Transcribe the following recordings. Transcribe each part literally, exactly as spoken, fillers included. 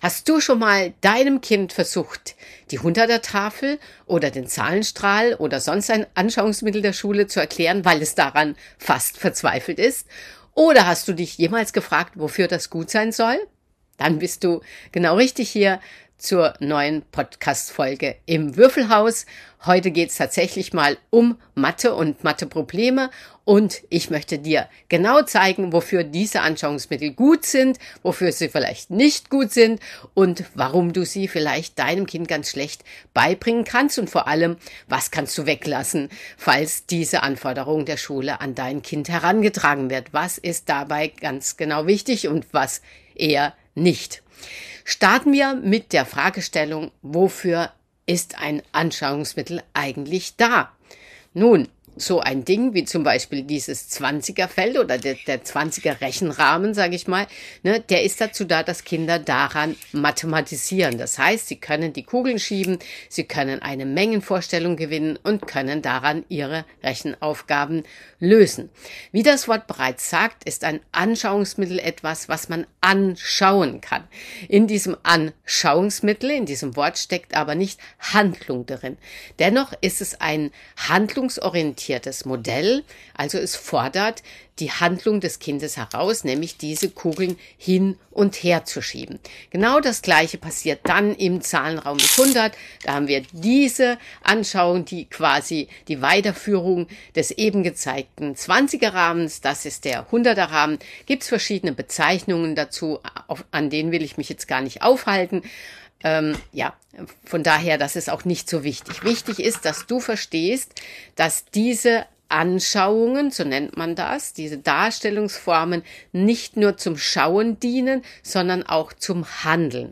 Hast du schon mal deinem Kind versucht, die Hunderter-Tafel oder den Zahlenstrahl oder sonst ein Anschauungsmittel der Schule zu erklären, weil es daran fast verzweifelt ist? Oder hast du dich jemals gefragt, wofür das gut sein soll? Dann bist du genau richtig hier zur neuen Podcast-Folge im Würfelhaus. Heute geht es tatsächlich mal um Mathe und Matheprobleme und ich möchte dir genau zeigen, wofür diese Anschauungsmittel gut sind, wofür sie vielleicht nicht gut sind und warum du sie vielleicht deinem Kind ganz schlecht beibringen kannst und vor allem, was kannst du weglassen, falls diese Anforderung der Schule an dein Kind herangetragen wird. Was ist dabei ganz genau wichtig und was eher nicht? Starten wir mit der Fragestellung, wofür ist ein Anschauungsmittel eigentlich da? Nun, so ein Ding wie zum Beispiel dieses zwanziger-Feld oder der, der zwanziger-Rechenrahmen, sage ich mal, ne, der ist dazu da, dass Kinder daran mathematisieren. Das heißt, sie können die Kugeln schieben, sie können eine Mengenvorstellung gewinnen und können daran ihre Rechenaufgaben lösen. Wie das Wort bereits sagt, ist ein Anschauungsmittel etwas, was man anschauen kann. In diesem Anschauungsmittel, in diesem Wort steckt aber nicht Handlung drin. Dennoch ist es ein handlungsorientiertes Modell, also es fordert die Handlung des Kindes heraus, nämlich diese Kugeln hin und her zu schieben. Genau das Gleiche passiert dann im Zahlenraum bis hundert. Da haben wir diese Anschauung, die quasi die Weiterführung des eben gezeigten zwanziger-Rahmens, das ist der hunderter-Rahmen. Gibt es verschiedene Bezeichnungen dazu, auf, an denen will ich mich jetzt gar nicht aufhalten. Ähm, ja, von daher, das ist auch nicht so wichtig. Wichtig ist, dass du verstehst, dass diese Anschauungen, so nennt man das, diese Darstellungsformen nicht nur zum Schauen dienen, sondern auch zum Handeln.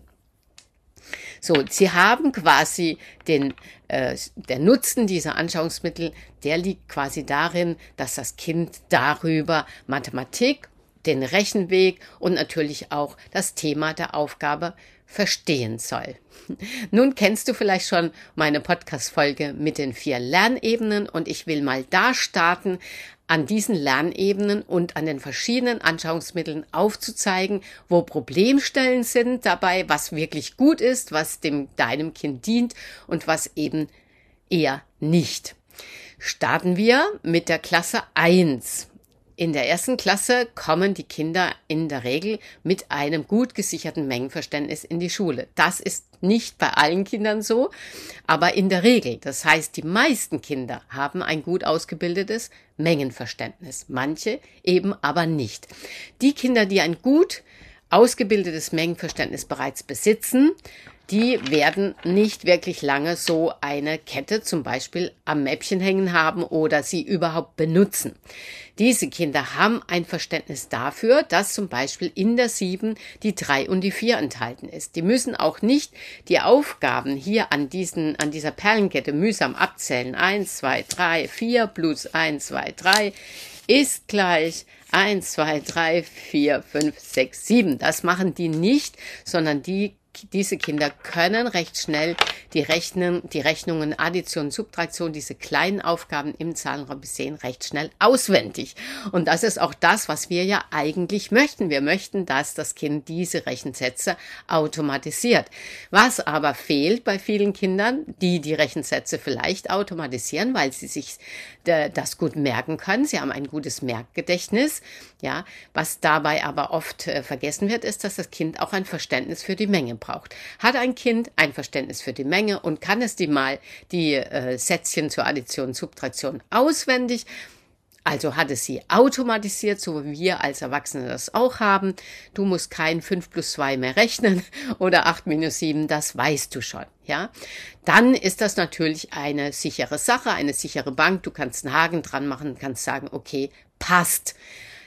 So, sie haben quasi den, äh, der Nutzen dieser Anschauungsmittel, der liegt quasi darin, dass das Kind darüber Mathematik, den Rechenweg und natürlich auch das Thema der Aufgabe verstehen soll. Nun kennst du vielleicht schon meine Podcast-Folge mit den vier Lernebenen und ich will mal da starten, an diesen Lernebenen und an den verschiedenen Anschauungsmitteln aufzuzeigen, wo Problemstellen sind dabei, was wirklich gut ist, was dem deinem Kind dient und was eben eher nicht. Starten wir mit der Klasse eins. In der ersten Klasse kommen die Kinder in der Regel mit einem gut gesicherten Mengenverständnis in die Schule. Das ist nicht bei allen Kindern so, aber in der Regel. Das heißt, die meisten Kinder haben ein gut ausgebildetes Mengenverständnis. Manche eben aber nicht. Die Kinder, die ein gut ausgebildetes Mengenverständnis bereits besitzen, die werden nicht wirklich lange so eine Kette zum Beispiel am Mäppchen hängen haben oder sie überhaupt benutzen. Diese Kinder haben ein Verständnis dafür, dass zum Beispiel in der sieben die drei und die vier enthalten ist. Die müssen auch nicht die Aufgaben hier an diesen, an dieser Perlenkette mühsam abzählen. eins, zwei, drei, vier plus eins, zwei, drei ist gleich eins, zwei, drei, vier, fünf, sechs, sieben. Das machen die nicht, sondern die Diese Kinder können recht schnell die, Rechnen, die Rechnungen, Addition, Subtraktion, diese kleinen Aufgaben im Zahlenraum bis zehn recht schnell auswendig. Und das ist auch das, was wir ja eigentlich möchten. Wir möchten, dass das Kind diese Rechensätze automatisiert. Was aber fehlt bei vielen Kindern, die die Rechensätze vielleicht automatisieren, weil sie sich das gut merken können. Sie haben ein gutes Merkgedächtnis. Ja, was dabei aber oft äh, vergessen wird, ist, dass das Kind auch ein Verständnis für die Menge braucht. Hat ein Kind ein Verständnis für die Menge und kann es die mal die äh, Sätzchen zur Addition, Subtraktion auswendig, also hat es sie automatisiert, so wie wir als Erwachsene das auch haben. Du musst kein fünf plus zwei mehr rechnen oder acht minus sieben, das weißt du schon. Ja, dann ist das natürlich eine sichere Sache, eine sichere Bank. Du kannst einen Haken dran machen, kannst sagen, okay, passt.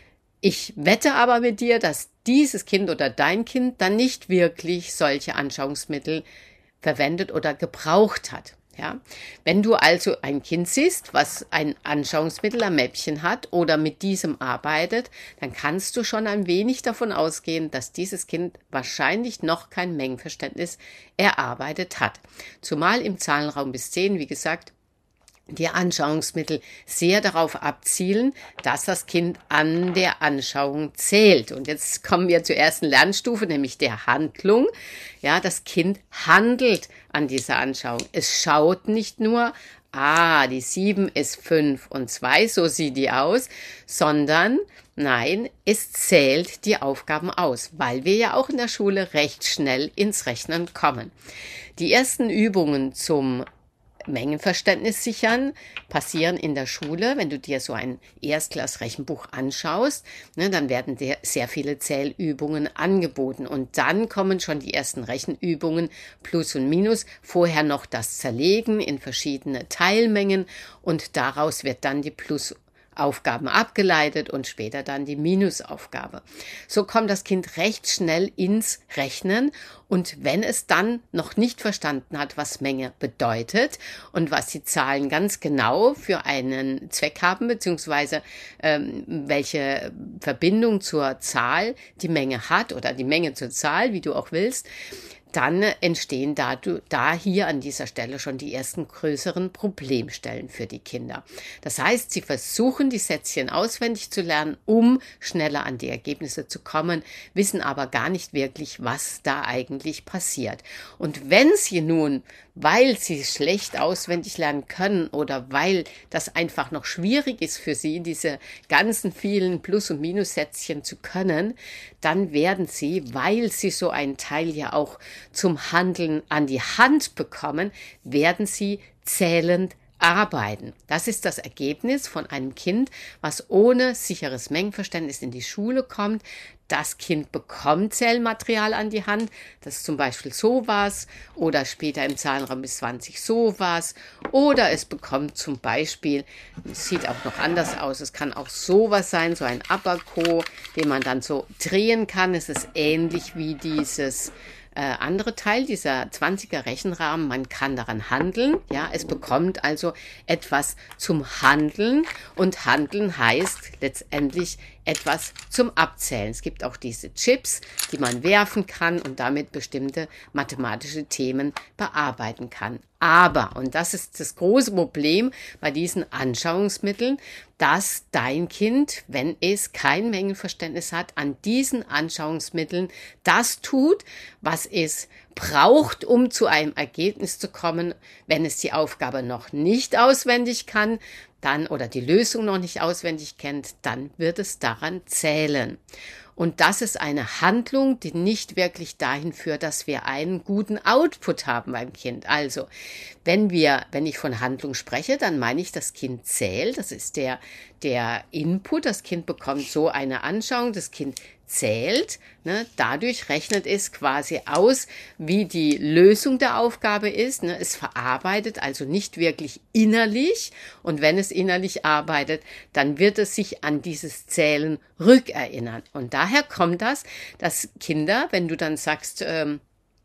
Ich wette aber mit dir, dass dieses Kind oder dein Kind dann nicht wirklich solche Anschauungsmittel verwendet oder gebraucht hat. Ja, wenn du also ein Kind siehst, was ein Anschauungsmittel am Mäppchen hat oder mit diesem arbeitet, dann kannst du schon ein wenig davon ausgehen, dass dieses Kind wahrscheinlich noch kein Mengenverständnis erarbeitet hat. Zumal im Zahlenraum bis zehn, wie gesagt, die Anschauungsmittel sehr darauf abzielen, dass das Kind an der Anschauung zählt. Und jetzt kommen wir zur ersten Lernstufe, nämlich der Handlung. Ja, das Kind handelt an dieser Anschauung. Es schaut nicht nur, ah, die sieben ist fünf und zwei, so sieht die aus, sondern nein, es zählt die Aufgaben aus, weil wir ja auch in der Schule recht schnell ins Rechnen kommen. Die ersten Übungen zum Mengenverständnis sichern passieren in der Schule. Wenn du dir so ein Erstklass-Rechenbuch anschaust, ne, dann werden dir sehr viele Zählübungen angeboten. Und dann kommen schon die ersten Rechenübungen, Plus und Minus, vorher noch das Zerlegen in verschiedene Teilmengen und daraus wird dann die Plus- Aufgaben abgeleitet und später dann die Minusaufgabe. So kommt das Kind recht schnell ins Rechnen und wenn es dann noch nicht verstanden hat, was Menge bedeutet und was die Zahlen ganz genau für einen Zweck haben, beziehungsweise ähm, welche Verbindung zur Zahl die Menge hat oder die Menge zur Zahl, wie du auch willst, dann entstehen da, da hier an dieser Stelle schon die ersten größeren Problemstellen für die Kinder. Das heißt, sie versuchen, die Sätzchen auswendig zu lernen, um schneller an die Ergebnisse zu kommen, wissen aber gar nicht wirklich, was da eigentlich passiert. Und wenn sie nun, weil sie schlecht auswendig lernen können oder weil das einfach noch schwierig ist für sie, diese ganzen vielen Plus- und Minussätzchen zu können, dann werden sie, weil sie so einen Teil ja auch zum Handeln an die Hand bekommen, werden sie zählend arbeiten. Das ist das Ergebnis von einem Kind, was ohne sicheres Mengenverständnis in die Schule kommt. Das Kind bekommt Zählmaterial an die Hand, das ist zum Beispiel sowas oder später im Zahlenraum bis zwanzig sowas oder es bekommt zum Beispiel, es sieht auch noch anders aus, es kann auch sowas sein, so ein Abaco, den man dann so drehen kann. Es ist ähnlich wie dieses äh, andere Teil, dieser zwanziger Rechenrahmen, man kann daran handeln, ja, es bekommt also etwas zum Handeln und Handeln heißt letztendlich etwas zum Abzählen. Es gibt auch diese Chips, die man werfen kann und damit bestimmte mathematische Themen bearbeiten kann. Aber, und das ist das große Problem bei diesen Anschauungsmitteln, dass dein Kind, wenn es kein Mengenverständnis hat, an diesen Anschauungsmitteln das tut, was es braucht, um zu einem Ergebnis zu kommen, wenn es die Aufgabe noch nicht auswendig kann, dann oder die Lösung noch nicht auswendig kennt, dann wird es daran zählen. Und das ist eine Handlung, die nicht wirklich dahin führt, dass wir einen guten Output haben beim Kind. Also, wenn wir, wenn ich von Handlung spreche, dann meine ich, das Kind zählt. Das ist der, der Input. Das Kind bekommt so eine Anschauung. Das Kind zählt. Ne? Dadurch rechnet es quasi aus, wie die Lösung der Aufgabe ist. Ne? Es verarbeitet also nicht wirklich innerlich. Und wenn es innerlich arbeitet, dann wird es sich an dieses Zählen rückerinnern. Und daher kommt das, dass Kinder, wenn du dann sagst, ähm,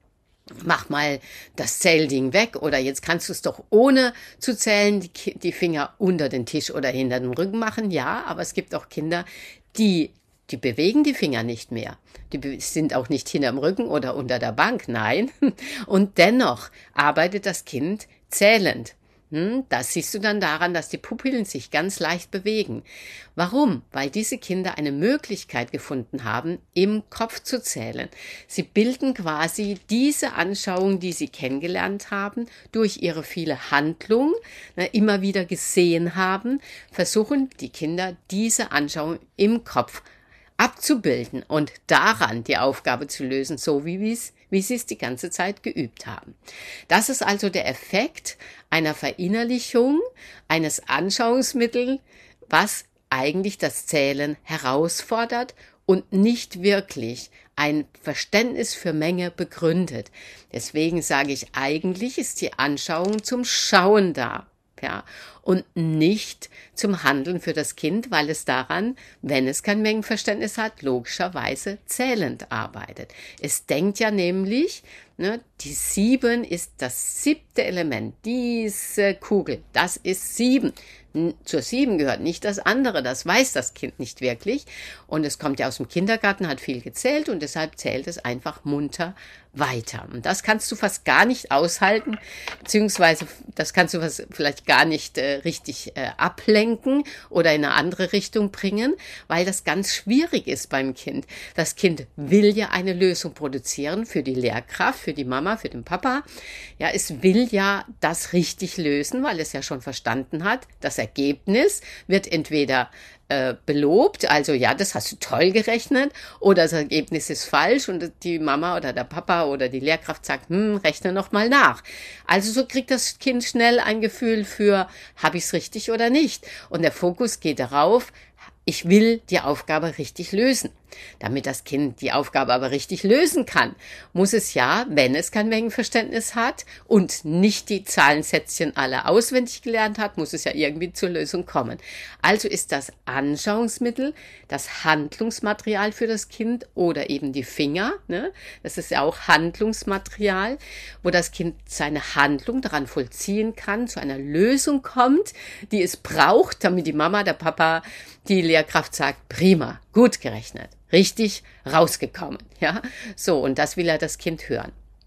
mach mal das Zählding weg oder jetzt kannst du es doch ohne zu zählen, die, die Finger unter den Tisch oder hinter dem Rücken machen. Ja, aber es gibt auch Kinder, die Die bewegen die Finger nicht mehr. Die sind auch nicht hinterm Rücken oder unter der Bank, nein. Und dennoch arbeitet das Kind zählend. Das siehst du dann daran, dass die Pupillen sich ganz leicht bewegen. Warum? Weil diese Kinder eine Möglichkeit gefunden haben, im Kopf zu zählen. Sie bilden quasi diese Anschauung, die sie kennengelernt haben, durch ihre viele Handlungen, immer wieder gesehen haben, versuchen die Kinder diese Anschauung im Kopf abzubilden und daran die Aufgabe zu lösen, so wie wir es wie sie es die ganze Zeit geübt haben. Das ist also der Effekt einer Verinnerlichung eines Anschauungsmittels, was eigentlich das Zählen herausfordert und nicht wirklich ein Verständnis für Menge begründet. Deswegen sage ich, eigentlich ist die Anschauung zum Schauen da. Ja, und nicht zum Handeln für das Kind, weil es daran, wenn es kein Mengenverständnis hat, logischerweise zählend arbeitet. Es denkt ja nämlich, Ne? Die sieben ist das siebte Element. Diese Kugel, das ist sieben. Zur sieben gehört nicht das andere, das weiß das Kind nicht wirklich. Und es kommt ja aus dem Kindergarten, hat viel gezählt und deshalb zählt es einfach munter weiter. Und das kannst du fast gar nicht aushalten, beziehungsweise das kannst du fast vielleicht gar nicht äh, richtig äh, ablenken oder in eine andere Richtung bringen, weil das ganz schwierig ist beim Kind. Das Kind will ja eine Lösung produzieren für die Lehrkraft, für die Mama, für den Papa. Ja, es will ja das richtig lösen, weil es ja schon verstanden hat, das Ergebnis wird entweder äh, belobt, also ja, das hast du toll gerechnet, oder das Ergebnis ist falsch und die Mama oder der Papa oder die Lehrkraft sagt, hm, rechne noch mal nach. Also so kriegt das Kind schnell ein Gefühl für, habe ich es richtig oder nicht? Und der Fokus geht darauf, ich will die Aufgabe richtig lösen. Damit das Kind die Aufgabe aber richtig lösen kann, muss es ja, wenn es kein Mengenverständnis hat und nicht die Zahlensätzchen alle auswendig gelernt hat, muss es ja irgendwie zur Lösung kommen. Also ist das Anschauungsmittel das Handlungsmaterial für das Kind oder eben die Finger, ne? Das ist ja auch Handlungsmaterial, wo das Kind seine Handlung daran vollziehen kann, zu einer Lösung kommt, die es braucht, damit die Mama, der Papa, die Lehrkraft sagt, prima, gut gerechnet, richtig rausgekommen, ja. So, und das will ja das Kind hören.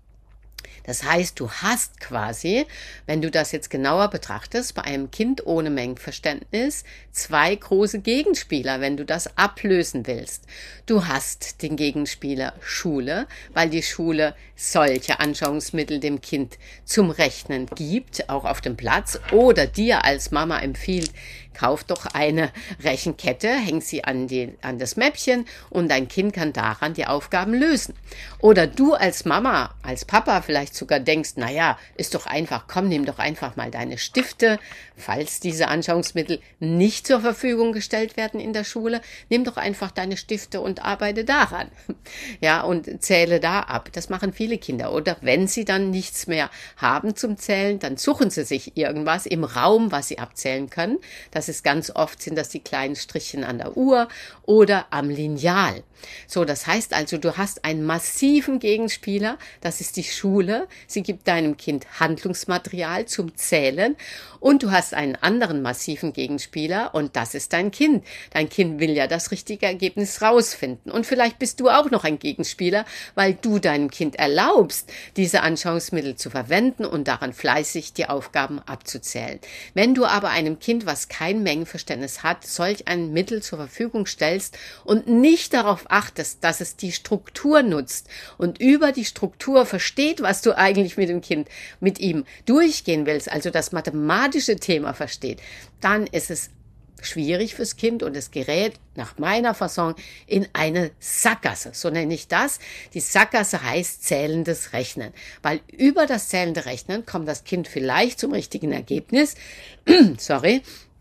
Das heißt, du hast quasi, wenn du das jetzt genauer betrachtest, bei einem Kind ohne Mengenverständnis zwei große Gegenspieler, wenn du das ablösen willst. Du hast den Gegenspieler Schule, weil die Schule solche Anschauungsmittel dem Kind zum Rechnen gibt, auch auf dem Platz, oder dir als Mama empfiehlt, kauf doch eine Rechenkette, häng sie an, die, an das Mäppchen und dein Kind kann daran die Aufgaben lösen. Oder du als Mama, als Papa vielleicht sogar denkst, naja, ist doch einfach, komm, nimm doch einfach mal deine Stifte, falls diese Anschauungsmittel nicht zur Verfügung gestellt werden in der Schule, nimm doch einfach deine Stifte und arbeite daran. Ja, und zähle da ab. Das machen viele Kinder. Oder wenn sie dann nichts mehr haben zum Zählen, dann suchen sie sich irgendwas im Raum, was sie abzählen können. Das ist ganz oft, sind das die kleinen Strichchen an der Uhr oder am Lineal. So, das heißt also, du hast einen massiven Gegenspieler, das ist die Schule. Sie gibt deinem Kind Handlungsmaterial zum Zählen und du hast einen anderen massiven Gegenspieler und das ist dein Kind. Dein Kind will ja das richtige Ergebnis rausfinden und vielleicht bist du auch noch ein Gegenspieler, weil du deinem Kind erlaubst, diese Anschauungsmittel zu verwenden und daran fleißig die Aufgaben abzuzählen. Wenn du aber einem Kind, was kein Mengenverständnis hat, solch ein Mittel zur Verfügung stellst und nicht darauf achtest, dass es die Struktur nutzt und über die Struktur versteht, was du eigentlich mit dem Kind, mit ihm durchgehen willst, also das mathematische Thema versteht, dann ist es schwierig fürs Kind und es gerät nach meiner Fasson in eine Sackgasse. So nenne ich das. Die Sackgasse heißt zählendes Rechnen, weil über das zählende Rechnen kommt das Kind vielleicht zum richtigen Ergebnis, sorry,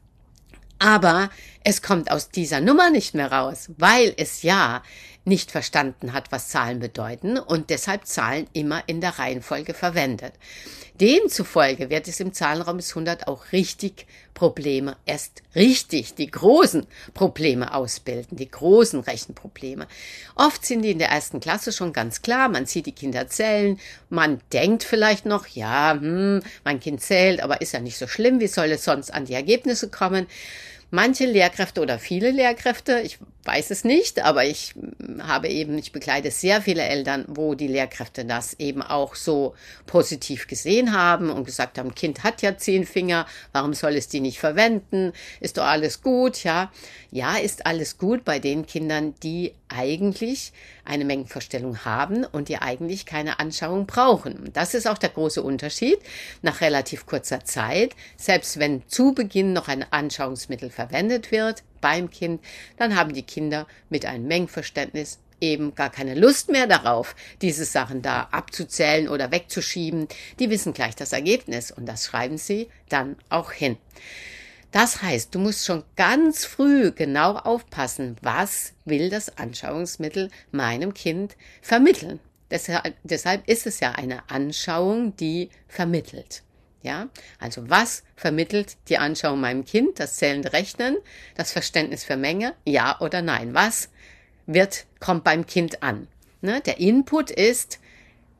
aber es kommt aus dieser Nummer nicht mehr raus, weil es ja nicht verstanden hat, was Zahlen bedeuten und deshalb Zahlen immer in der Reihenfolge verwendet. Demzufolge wird es im Zahlenraum bis hundert auch richtig Probleme, erst richtig die großen Probleme ausbilden, die großen Rechenprobleme. Oft sind die in der ersten Klasse schon ganz klar, man sieht die Kinder zählen, man denkt vielleicht noch, ja, hm, mein Kind zählt, aber ist ja nicht so schlimm, wie soll es sonst an die Ergebnisse kommen? Manche Lehrkräfte oder viele Lehrkräfte, ich weiß es nicht, aber ich habe eben, ich begleite sehr viele Eltern, wo die Lehrkräfte das eben auch so positiv gesehen haben und gesagt haben, Kind hat ja zehn Finger, warum soll es die nicht verwenden? Ist doch alles gut, ja. Ja, ist alles gut bei den Kindern, die eigentlich eine Mengenvorstellung haben und die eigentlich keine Anschauung brauchen. Das ist auch der große Unterschied. Nach relativ kurzer Zeit, selbst wenn zu Beginn noch ein Anschauungsmittel verwendet wird beim Kind, dann haben die Kinder mit einem Mengenverständnis eben gar keine Lust mehr darauf, diese Sachen da abzuzählen oder wegzuschieben. Die wissen gleich das Ergebnis und das schreiben sie dann auch hin. Das heißt, du musst schon ganz früh genau aufpassen, was will das Anschauungsmittel meinem Kind vermitteln. Deshalb, deshalb ist es ja eine Anschauung, die vermittelt. Ja, also was vermittelt die Anschauung meinem Kind? Das zählende Rechnen, das Verständnis für Menge, ja oder nein? Was wird, kommt beim Kind an? Ne? Der Input ist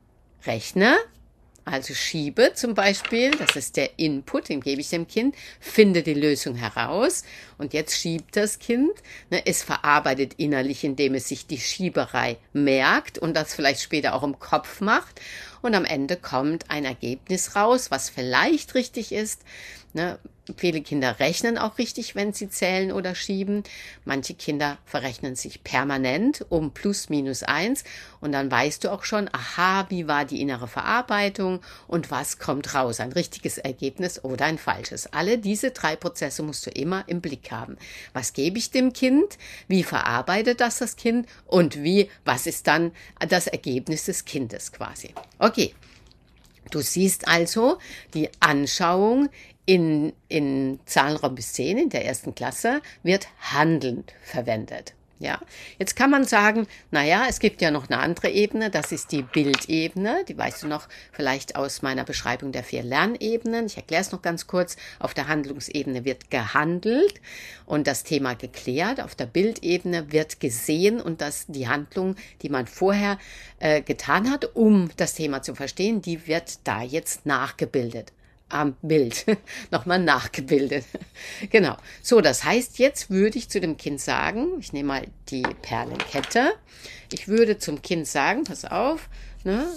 rechne, also schiebe zum Beispiel, das ist der Input, den gebe ich dem Kind, finde die Lösung heraus und jetzt schiebt das Kind. Ne, es verarbeitet innerlich, indem es sich die Schieberei merkt und das vielleicht später auch im Kopf macht und am Ende kommt ein Ergebnis raus, was vielleicht richtig ist. Ne, viele Kinder rechnen auch richtig, wenn sie zählen oder schieben. Manche Kinder verrechnen sich permanent um plus minus eins und dann weißt du auch schon, aha, wie war die innere Verarbeitung und was kommt raus, ein richtiges Ergebnis oder ein falsches. Alle diese drei Prozesse musst du immer im Blick haben. Was gebe ich dem Kind? Wie verarbeitet das das Kind? Und wie, was ist dann das Ergebnis des Kindes quasi? Okay, du siehst also die Anschauung In, in Zahlenraum bis zehn, in der ersten Klasse, wird handelnd verwendet. Ja, jetzt kann man sagen, naja, es gibt ja noch eine andere Ebene, das ist die Bildebene, die weißt du noch vielleicht aus meiner Beschreibung der vier Lernebenen. Ich erkläre es noch ganz kurz. Auf der Handlungsebene wird gehandelt und das Thema geklärt. Auf der Bildebene wird gesehen und das, die Handlung, die man vorher äh, getan hat, um das Thema zu verstehen, die wird da jetzt nachgebildet. Am Bild nochmal nachgebildet. Genau. So, das heißt, jetzt würde ich zu dem Kind sagen, ich nehme mal die Perlenkette, ich würde zum Kind sagen, pass auf, ne,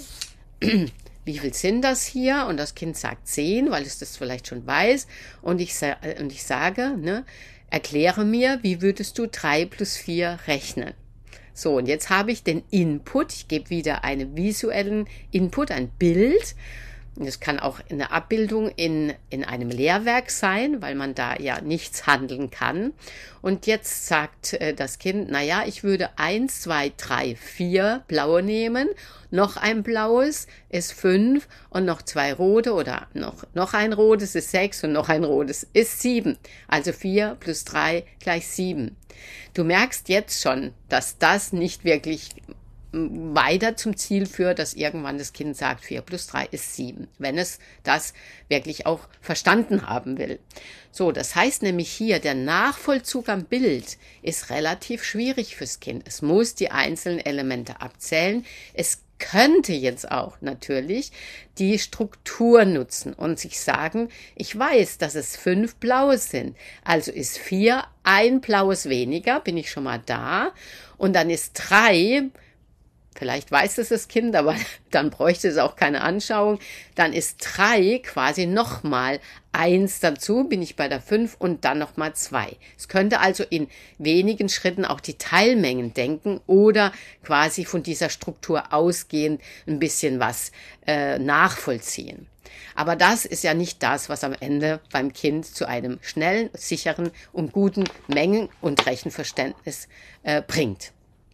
wie viel sind das hier? Und das Kind sagt zehn, weil es das vielleicht schon weiß. Und ich, und ich sage, ne, erkläre mir, wie würdest du drei plus vier rechnen? So, und jetzt habe ich den Input, ich gebe wieder einen visuellen Input, ein Bild. Das kann auch eine Abbildung in, in einem Lehrwerk sein, weil man da ja nichts handeln kann. Und jetzt sagt äh, das Kind, naja, ich würde eins, zwei, drei, vier blaue nehmen, noch ein blaues ist fünf und noch zwei rote oder noch, noch ein rotes ist sechs und noch ein rotes ist sieben. Also vier plus drei gleich sieben. Du merkst jetzt schon, dass das nicht wirklich weiter zum Ziel führt, dass irgendwann das Kind sagt, vier plus drei ist sieben, wenn es das wirklich auch verstanden haben will. So, das heißt nämlich hier, der Nachvollzug am Bild ist relativ schwierig fürs Kind. Es muss die einzelnen Elemente abzählen. Es könnte jetzt auch natürlich die Struktur nutzen und sich sagen, ich weiß, dass es fünf blaue sind, also ist vier ein blaues weniger, bin ich schon mal da, und dann ist drei, vielleicht weiß es das Kind, aber dann bräuchte es auch keine Anschauung. Dann ist drei quasi nochmal eins dazu, bin ich bei der fünf und dann nochmal zwei. Es könnte also in wenigen Schritten auch die Teilmengen denken oder quasi von dieser Struktur ausgehend ein bisschen was äh, nachvollziehen. Aber das ist ja nicht das, was am Ende beim Kind zu einem schnellen, sicheren und guten Mengen- und Rechenverständnis äh, bringt.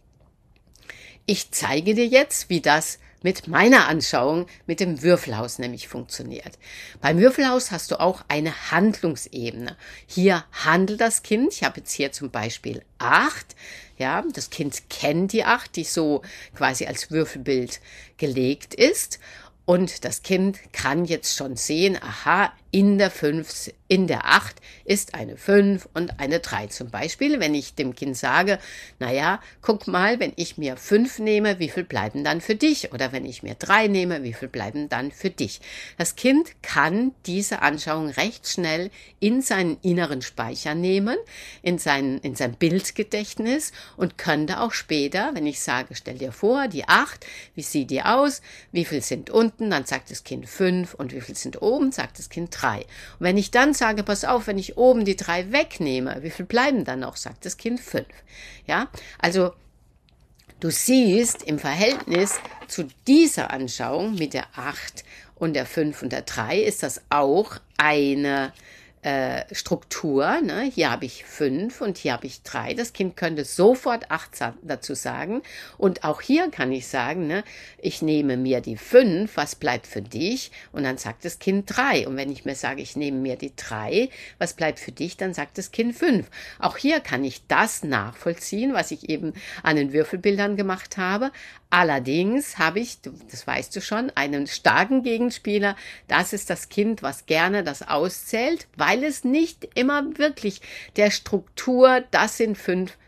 Ich zeige dir jetzt, wie das mit meiner Anschauung mit dem Würfelhaus nämlich funktioniert. Beim Würfelhaus hast du auch eine Handlungsebene. Hier handelt das Kind. Ich habe jetzt hier zum Beispiel acht. Ja, das Kind kennt die acht, die so quasi als Würfelbild gelegt ist. Und das Kind kann jetzt schon sehen, aha, in der fünf, in der acht ist eine fünf und eine drei zum Beispiel. Wenn ich dem Kind sage, naja, guck mal, wenn ich mir fünf nehme, wie viel bleiben dann für dich? Oder wenn ich mir drei nehme, wie viel bleiben dann für dich? Das Kind kann diese Anschauung recht schnell in seinen inneren Speicher nehmen, in sein, in sein Bildgedächtnis und könnte auch später, wenn ich sage, stell dir vor, die acht, wie sieht die aus? Wie viel sind unten? Dann sagt das Kind fünf und wie viel sind oben? Sagt das Kind drei. Und wenn ich dann sage, pass auf, wenn ich oben die drei wegnehme, wie viel bleiben dann noch? Sagt das Kind fünf. Ja, also du siehst im Verhältnis zu dieser Anschauung mit der acht und der fünf und der drei ist das auch eine äh, Struktur. Ne? Hier habe ich fünf und hier habe ich drei. Das Kind könnte sofort acht dazu sagen. Und auch hier kann ich sagen, ne, ich nehme mir die fünf, was bleibt für dich? Und dann sagt das Kind drei. Und wenn ich mir sage, ich nehme mir die drei, was bleibt für dich? Dann sagt das Kind fünf. Auch hier kann ich das nachvollziehen, was ich eben an den Würfelbildern gemacht habe. Allerdings habe ich, das weißt du schon, einen starken Gegenspieler. Das ist das Kind, was gerne das auszählt, weil es nicht immer wirklich der Struktur, das sind fünf,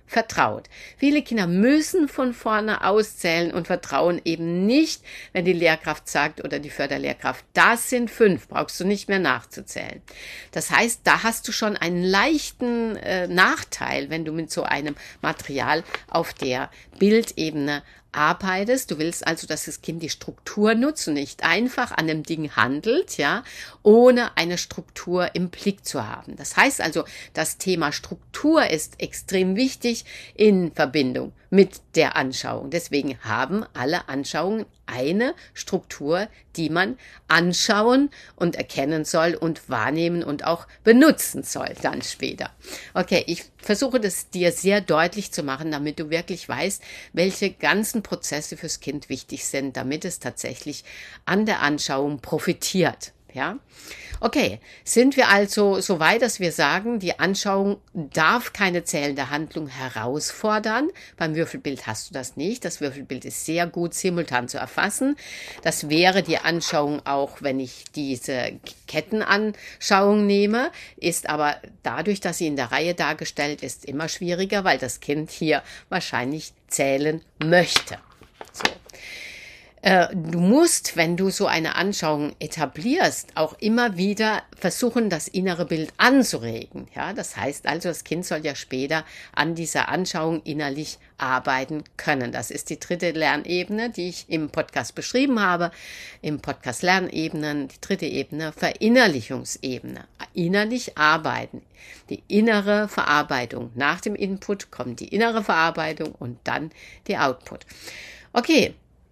vertraut. Viele Kinder müssen von vorne auszählen und vertrauen eben nicht, wenn die Lehrkraft sagt oder die Förderlehrkraft, das sind fünf, brauchst du nicht mehr nachzuzählen. Das heißt, da hast du schon einen leichten äh, Nachteil, wenn du mit so einem Material auf der Bildebene arbeitest. Du willst also, dass das Kind die Struktur nutzt und nicht einfach an dem Ding handelt, ja, ohne eine Struktur im Blick zu haben. Das heißt also, das Thema Struktur ist extrem wichtig in Verbindung mit der Anschauung. Deswegen haben alle Anschauungen eine Struktur, die man anschauen und erkennen soll und wahrnehmen und auch benutzen soll dann später. Okay, ich versuche das dir sehr deutlich zu machen, damit du wirklich weißt, welche ganzen Prozesse fürs Kind wichtig sind, damit es tatsächlich an der Anschauung profitiert. Ja, okay, sind wir also so weit, dass wir sagen, die Anschauung darf keine zählende Handlung herausfordern. Beim Würfelbild hast du das nicht. Das Würfelbild ist sehr gut simultan zu erfassen. Das wäre die Anschauung auch, wenn ich diese Kettenanschauung nehme, ist aber dadurch, dass sie in der Reihe dargestellt ist, immer schwieriger, weil das Kind hier wahrscheinlich zählen möchte. So. Du musst, wenn du so eine Anschauung etablierst, auch immer wieder versuchen, das innere Bild anzuregen. Ja, das heißt also, das Kind soll ja später an dieser Anschauung innerlich arbeiten können. Das ist die dritte Lernebene, die ich im Podcast beschrieben habe. Im Podcast Lernebenen, die dritte Ebene, Verinnerlichungsebene. Innerlich arbeiten. Die innere Verarbeitung. Nach dem Input kommt die innere Verarbeitung und dann der Output. Okay.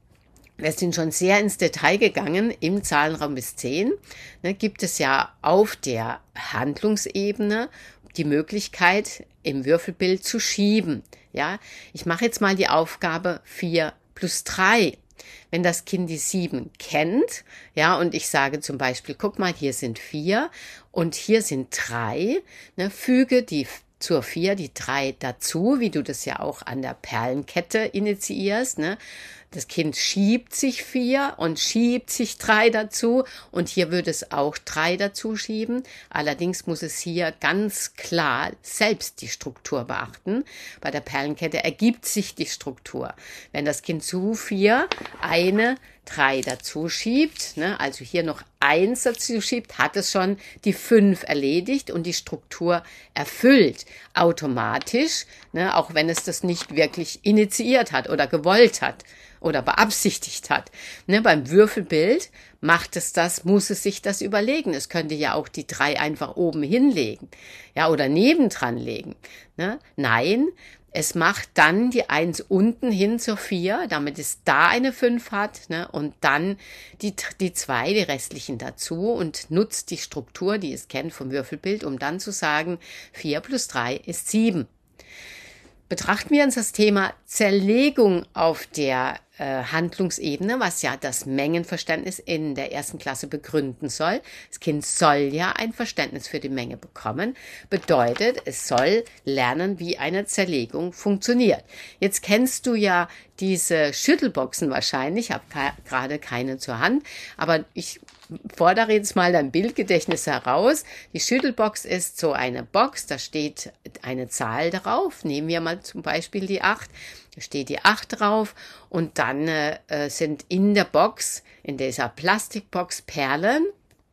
Wir sind schon sehr ins Detail gegangen. Im Zahlenraum bis zehn ne, gibt es ja auf der Handlungsebene die Möglichkeit, im Würfelbild zu schieben. Ja, ich mache jetzt mal die Aufgabe vier plus drei. Wenn das Kind die sieben kennt, ja, und ich sage zum Beispiel, guck mal, hier sind vier und hier sind drei, ne, füge die zur vier die drei dazu, wie du das ja auch an der Perlenkette initiierst, ne? Das Kind schiebt sich vier und schiebt sich drei dazu und hier würde es auch drei dazu schieben. Allerdings muss es hier ganz klar selbst die Struktur beachten. Bei der Perlenkette ergibt sich die Struktur. Wenn das Kind zu vier eine drei dazu schiebt, ne, also hier noch eins dazu schiebt, hat es schon die fünf erledigt und die Struktur erfüllt. Automatisch, ne, auch wenn es das nicht wirklich initiiert hat oder gewollt hat oder beabsichtigt hat. Ne, beim Würfelbild macht es das, muss es sich das überlegen. Es könnte ja auch die drei einfach oben hinlegen, ja, oder nebendran legen. Ne? Nein, es macht dann die eins unten hin zur vier, damit es da eine fünf hat, ne, und dann die, die zwei, die restlichen dazu und nutzt die Struktur, die es kennt vom Würfelbild, um dann zu sagen, vier plus drei ist sieben. Betrachten wir uns das Thema Zerlegung auf der äh, Handlungsebene, was ja das Mengenverständnis in der ersten Klasse begründen soll. Das Kind soll ja ein Verständnis für die Menge bekommen. Bedeutet, es soll lernen, wie eine Zerlegung funktioniert. Jetzt kennst du ja diese Schüttelboxen wahrscheinlich. Ich habe gerade keine zur Hand, aber ich fordere jetzt mal dein Bildgedächtnis heraus. Die Schüttelbox ist so eine Box, da steht eine Zahl drauf. Nehmen wir mal zum Beispiel die acht. Da steht die acht drauf und dann äh, sind in der Box, in dieser Plastikbox Perlen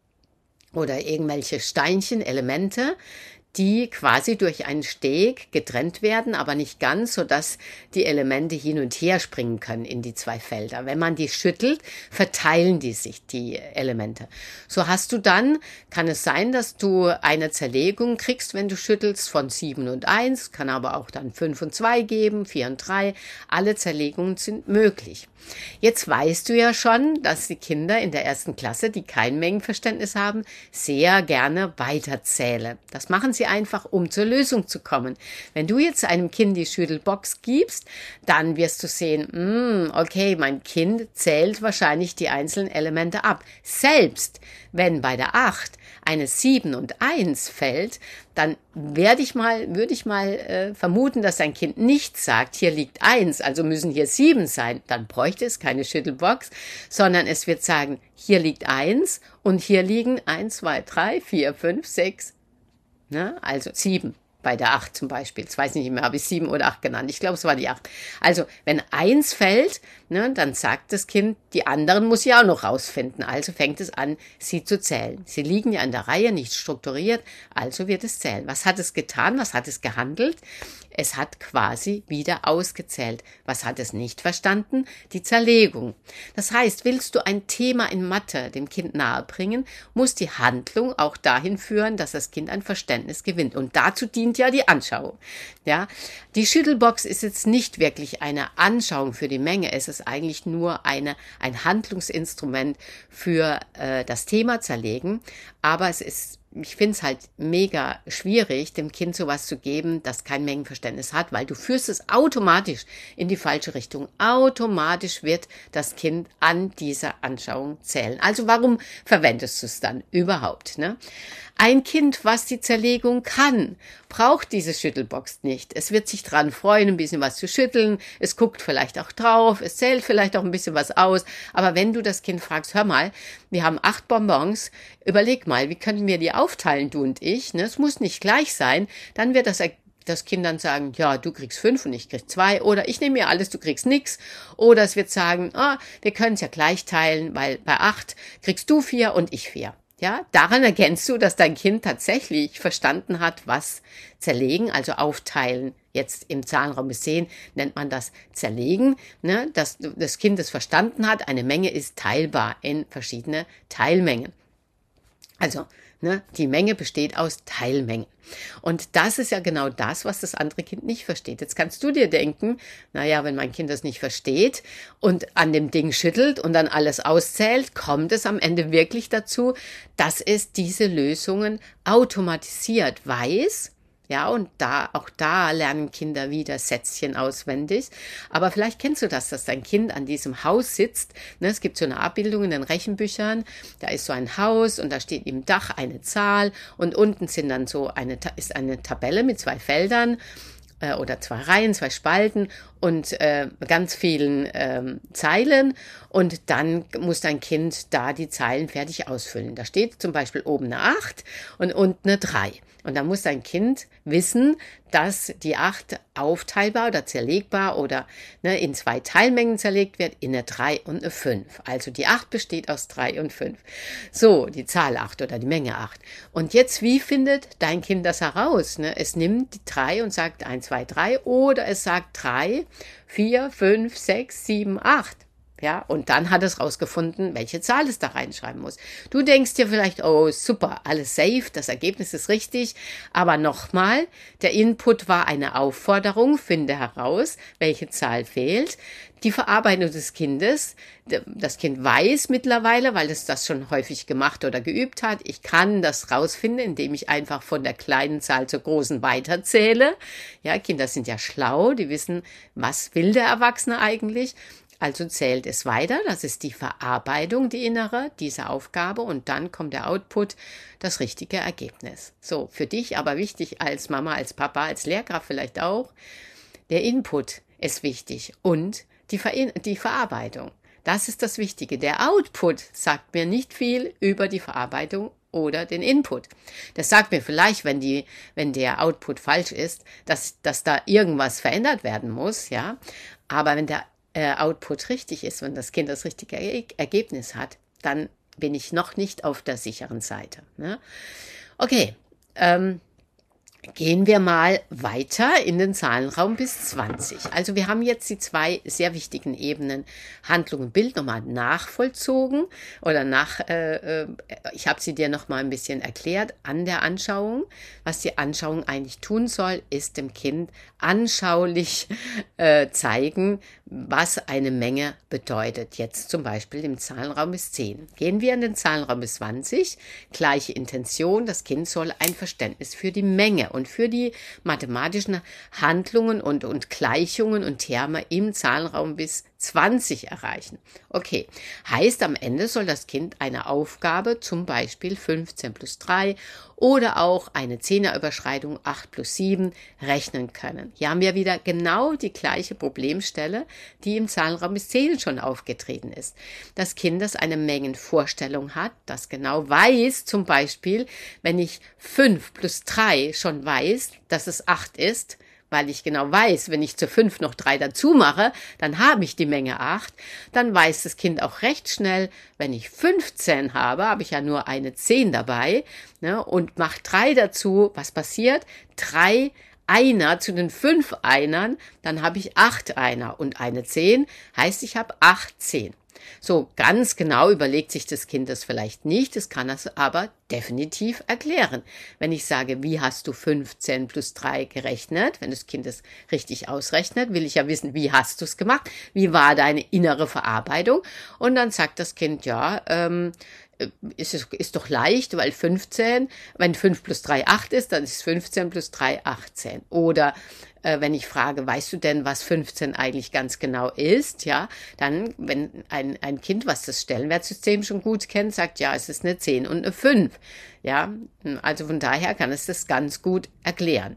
oder irgendwelche Steinchen, Elemente, die quasi durch einen Steg getrennt werden, aber nicht ganz, sodass die Elemente hin und her springen können in die zwei Felder. Wenn man die schüttelt, verteilen die sich, die Elemente. So hast du dann, kann es sein, dass du eine Zerlegung kriegst, wenn du schüttelst, von sieben und eins, kann aber auch dann fünf und zwei geben, vier und drei. Alle Zerlegungen sind möglich. Jetzt weißt du ja schon, dass die Kinder in der ersten Klasse, die kein Mengenverständnis haben, sehr gerne weiterzählen. Das machen sie einfach, um zur Lösung zu kommen. Wenn du jetzt einem Kind die Schüttelbox gibst, dann wirst du sehen, mm, okay, mein Kind zählt wahrscheinlich die einzelnen Elemente ab. Selbst wenn bei der acht eine sieben und eins fällt, dann werde ich mal, würde ich mal äh, vermuten, dass dein Kind nicht sagt, hier liegt eins, also müssen hier sieben sein. Dann bräuchte es keine Schüttelbox, sondern es wird sagen, hier liegt eins und hier liegen eins, zwei, drei, vier, fünf, sechs, ne? Also sieben. bei der acht zum Beispiel. Jetzt weiß ich nicht mehr, habe ich sieben oder acht genannt. Ich glaube, es war die acht. Also, wenn eins fällt, ne, dann sagt das Kind, die anderen muss ich auch noch rausfinden. Also fängt es an, sie zu zählen. Sie liegen ja in der Reihe, nicht strukturiert, also wird es zählen. Was hat es getan? Was hat es gehandelt? Es hat quasi wieder ausgezählt. Was hat es nicht verstanden? Die Zerlegung. Das heißt, willst du ein Thema in Mathe dem Kind nahebringen, muss die Handlung auch dahin führen, dass das Kind ein Verständnis gewinnt. Und dazu dient ja die Anschauung. Ja, die Schüttelbox ist jetzt nicht wirklich eine Anschauung für die Menge. Es ist eigentlich nur eine, ein Handlungsinstrument für äh, das Thema Zerlegen. Aber es ist Ich finde es halt mega schwierig, dem Kind sowas zu geben, das kein Mengenverständnis hat, weil du führst es automatisch in die falsche Richtung. Automatisch wird das Kind an dieser Anschauung zählen. Also warum verwendest du es dann überhaupt, ne? Ein Kind, was die Zerlegung kann, braucht diese Schüttelbox nicht. Es wird sich dran freuen, ein bisschen was zu schütteln. Es guckt vielleicht auch drauf. Es zählt vielleicht auch ein bisschen was aus. Aber wenn du das Kind fragst, hör mal, wir haben acht Bonbons, überleg mal, wie können wir die aufteilen, du und ich? Ne? Es muss nicht gleich sein. Dann wird das das Kind dann sagen, ja, du kriegst fünf und ich krieg zwei, oder ich nehme mir alles, du kriegst nix, oder es wird sagen, ah, wir können es ja gleich teilen, weil bei acht kriegst du vier und ich vier. Ja, daran erkennst du, dass dein Kind tatsächlich verstanden hat, was zerlegen, also aufteilen. Jetzt im Zahlenraum bis zehn nennt man das Zerlegen, ne, dass das Kind es verstanden hat, eine Menge ist teilbar in verschiedene Teilmengen. Also, ne, die Menge besteht aus Teilmengen. Und das ist ja genau das, was das andere Kind nicht versteht. Jetzt kannst du dir denken, naja, wenn mein Kind das nicht versteht und an dem Ding schüttelt und dann alles auszählt, kommt es am Ende wirklich dazu, dass es diese Lösungen automatisiert weiß. Ja, und da, auch da lernen Kinder wieder Sätzchen auswendig. Aber vielleicht kennst du das, dass dein Kind an diesem Haus sitzt. Ne, es gibt so eine Abbildung in den Rechenbüchern. Da ist so ein Haus und da steht im Dach eine Zahl und unten sind dann so eine, ist eine Tabelle mit zwei Feldern äh, oder zwei Reihen, zwei Spalten und äh, ganz vielen ähm, Zeilen. Und dann muss dein Kind da die Zeilen fertig ausfüllen. Da steht zum Beispiel oben eine acht und unten eine drei. Und da muss dein Kind wissen, dass die acht aufteilbar oder zerlegbar oder ne, in zwei Teilmengen zerlegt wird, in eine drei und eine fünf. Also die acht besteht aus drei und fünf. So, die Zahl acht oder die Menge acht. Und jetzt, wie findet dein Kind das heraus? Ne? Es nimmt die drei und sagt eins, zwei, drei oder es sagt drei, vier, fünf, sechs, sieben, acht. Ja, und dann hat es rausgefunden, welche Zahl es da reinschreiben muss. Du denkst dir vielleicht, oh super, alles safe, das Ergebnis ist richtig. Aber nochmal, der Input war eine Aufforderung, finde heraus, welche Zahl fehlt. Die Verarbeitung des Kindes, das Kind weiß mittlerweile, weil es das schon häufig gemacht oder geübt hat, ich kann das rausfinden, indem ich einfach von der kleinen Zahl zur großen weiterzähle. Ja, Kinder sind ja schlau, die wissen, was will der Erwachsene eigentlich. Also zählt es weiter, das ist die Verarbeitung, die innere, diese Aufgabe und dann kommt der Output, das richtige Ergebnis. So, für dich aber wichtig als Mama, als Papa, als Lehrkraft vielleicht auch, der Input ist wichtig und die, Ver die Verarbeitung. Das ist das Wichtige. Der Output sagt mir nicht viel über die Verarbeitung oder den Input. Das sagt mir vielleicht, wenn die, wenn der Output falsch ist, dass, dass da irgendwas verändert werden muss, ja. Aber wenn der Output richtig ist, wenn das Kind das richtige Ergebnis hat, dann bin ich noch nicht auf der sicheren Seite. Ne? Okay, ähm, gehen wir mal weiter in den Zahlenraum bis zwanzig. Also wir haben jetzt die zwei sehr wichtigen Ebenen Handlung und Bild nochmal nachvollzogen oder nach, äh, ich habe sie dir nochmal ein bisschen erklärt an der Anschauung. Was die Anschauung eigentlich tun soll, ist dem Kind anschaulich äh, zeigen, was eine Menge bedeutet. Jetzt zum Beispiel im Zahlenraum bis zehn. Gehen wir in den Zahlenraum bis zwanzig. Gleiche Intention. Das Kind soll ein Verständnis für die Menge und für die mathematischen Handlungen und, und Gleichungen und Terme im Zahlenraum bis zwanzig erreichen. Okay, heißt am Ende soll das Kind eine Aufgabe, zum Beispiel fünfzehn plus drei oder auch eine Zehnerüberschreitung acht plus sieben rechnen können. Hier haben wir wieder genau die gleiche Problemstelle, die im Zahlenraum bis zehn schon aufgetreten ist. Das Kind, das eine Mengenvorstellung hat, das genau weiß, zum Beispiel, wenn ich fünf plus drei schon weiß, dass es acht ist, weil ich genau weiß, wenn ich zur fünf noch drei dazu mache, dann habe ich die Menge acht, dann weiß das Kind auch recht schnell, wenn ich fünfzehn habe, habe ich ja nur eine zehn dabei, ne, und mache drei dazu, was passiert? drei Einer zu den fünf Einern, dann habe ich acht Einer und eine zehn, heißt ich habe achtzehn. So ganz genau überlegt sich das Kind das vielleicht nicht, es kann das aber definitiv erklären. Wenn ich sage, wie hast du fünfzehn plus drei gerechnet, wenn das Kind es richtig ausrechnet, will ich ja wissen, wie hast du es gemacht, wie war deine innere Verarbeitung, und dann sagt das Kind, ja, ähm, Ist, es, ist doch leicht, weil fünfzehn, wenn fünf plus drei acht ist, dann ist fünfzehn plus drei achtzehn. Oder äh, wenn ich frage, weißt du denn, was fünfzehn eigentlich ganz genau ist? Ja, dann, wenn ein, ein Kind, was das Stellenwertsystem schon gut kennt, sagt, ja, es ist eine zehn und eine fünf. Ja, also von daher kann es das ganz gut erklären.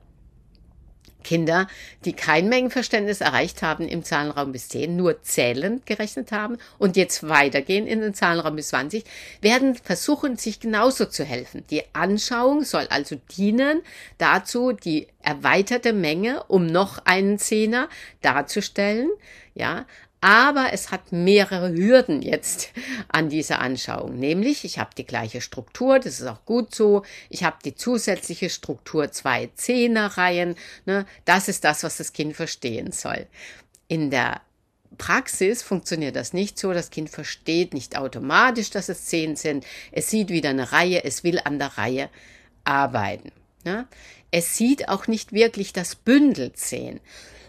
Kinder, die kein Mengenverständnis erreicht haben im Zahlenraum bis zehn, nur zählend gerechnet haben und jetzt weitergehen in den Zahlenraum bis zwanzig, werden versuchen, sich genauso zu helfen. Die Anschauung soll also dienen dazu, die erweiterte Menge um noch einen Zehner darzustellen, ja, aber es hat mehrere Hürden jetzt an dieser Anschauung. Nämlich, ich habe die gleiche Struktur, das ist auch gut so. Ich habe die zusätzliche Struktur zwei Zehnerreihen. Ne? Das ist das, was das Kind verstehen soll. In der Praxis funktioniert das nicht so. Das Kind versteht nicht automatisch, dass es zehn sind. Es sieht wieder eine Reihe, es will an der Reihe arbeiten. Ne? Es sieht auch nicht wirklich das Bündel zehn.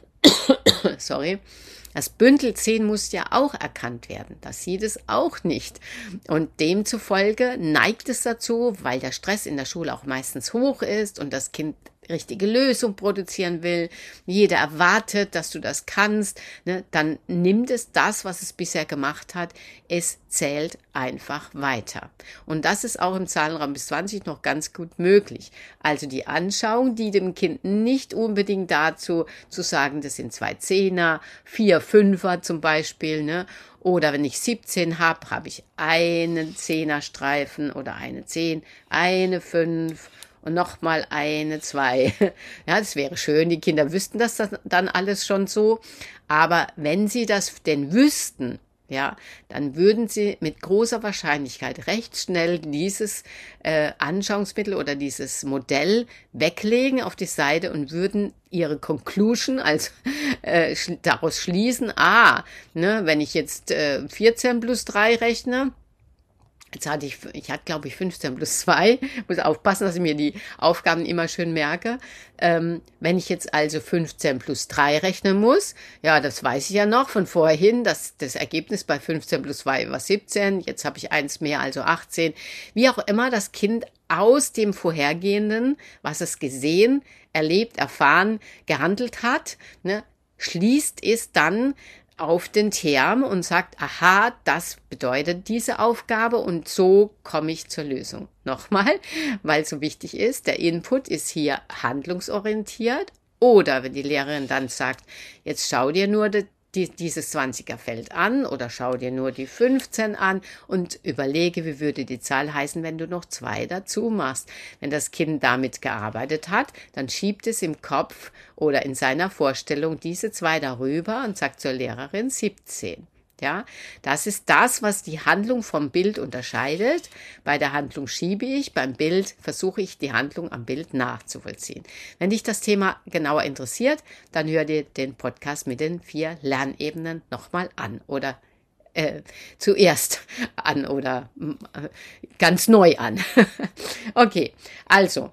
Sorry. Das Bündel zehn muss ja auch erkannt werden. Das sieht es auch nicht. Und demzufolge neigt es dazu, weil der Stress in der Schule auch meistens hoch ist und das Kind richtige Lösung produzieren will, jeder erwartet, dass du das kannst, ne, dann nimmt es das, was es bisher gemacht hat, es zählt einfach weiter. Und das ist auch im Zahlenraum bis zwanzig noch ganz gut möglich. Also die Anschauung, die dem Kind nicht unbedingt dazu zu sagen, das sind zwei Zehner, vier Fünfer zum Beispiel, ne, oder wenn ich siebzehn habe, habe ich einen Zehnerstreifen oder eine zehn, eine fünf, und nochmal eine, zwei. Ja, das wäre schön, die Kinder wüssten das dann alles schon so. Aber wenn sie das denn wüssten, ja, dann würden sie mit großer Wahrscheinlichkeit recht schnell dieses äh, Anschauungsmittel oder dieses Modell weglegen auf die Seite und würden ihre Conclusion, also äh, sch- daraus schließen, ah, ne, wenn ich jetzt äh, vierzehn plus drei rechne, jetzt hatte ich, ich hatte glaube ich fünfzehn plus zwei, muss aufpassen, dass ich mir die Aufgaben immer schön merke. Ähm, wenn ich jetzt also fünfzehn plus drei rechnen muss, ja, das weiß ich ja noch von vorhin, dass das Ergebnis bei fünfzehn plus zwei war siebzehn, jetzt habe ich eins mehr, also achtzehn. Wie auch immer das Kind aus dem Vorhergehenden, was es gesehen, erlebt, erfahren, gehandelt hat, ne, schließt es dann auf den Term und sagt, aha, das bedeutet diese Aufgabe und so komme ich zur Lösung. Nochmal, weil es so wichtig ist, der Input ist hier handlungsorientiert, oder wenn die Lehrerin dann sagt, jetzt schau dir nur die, die, dieses zwanziger-Feld an oder schau dir nur die fünfzehn an und überlege, wie würde die Zahl heißen, wenn du noch zwei dazu machst. Wenn das Kind damit gearbeitet hat, dann schiebt es im Kopf oder in seiner Vorstellung diese zwei darüber und sagt zur Lehrerin siebzehn. Ja, das ist das, was die Handlung vom Bild unterscheidet. Bei der Handlung schiebe ich, beim Bild versuche ich, die Handlung am Bild nachzuvollziehen. Wenn dich das Thema genauer interessiert, dann hör dir den Podcast mit den vier Lernebenen nochmal an oder äh, zuerst an oder äh, ganz neu an. Okay, also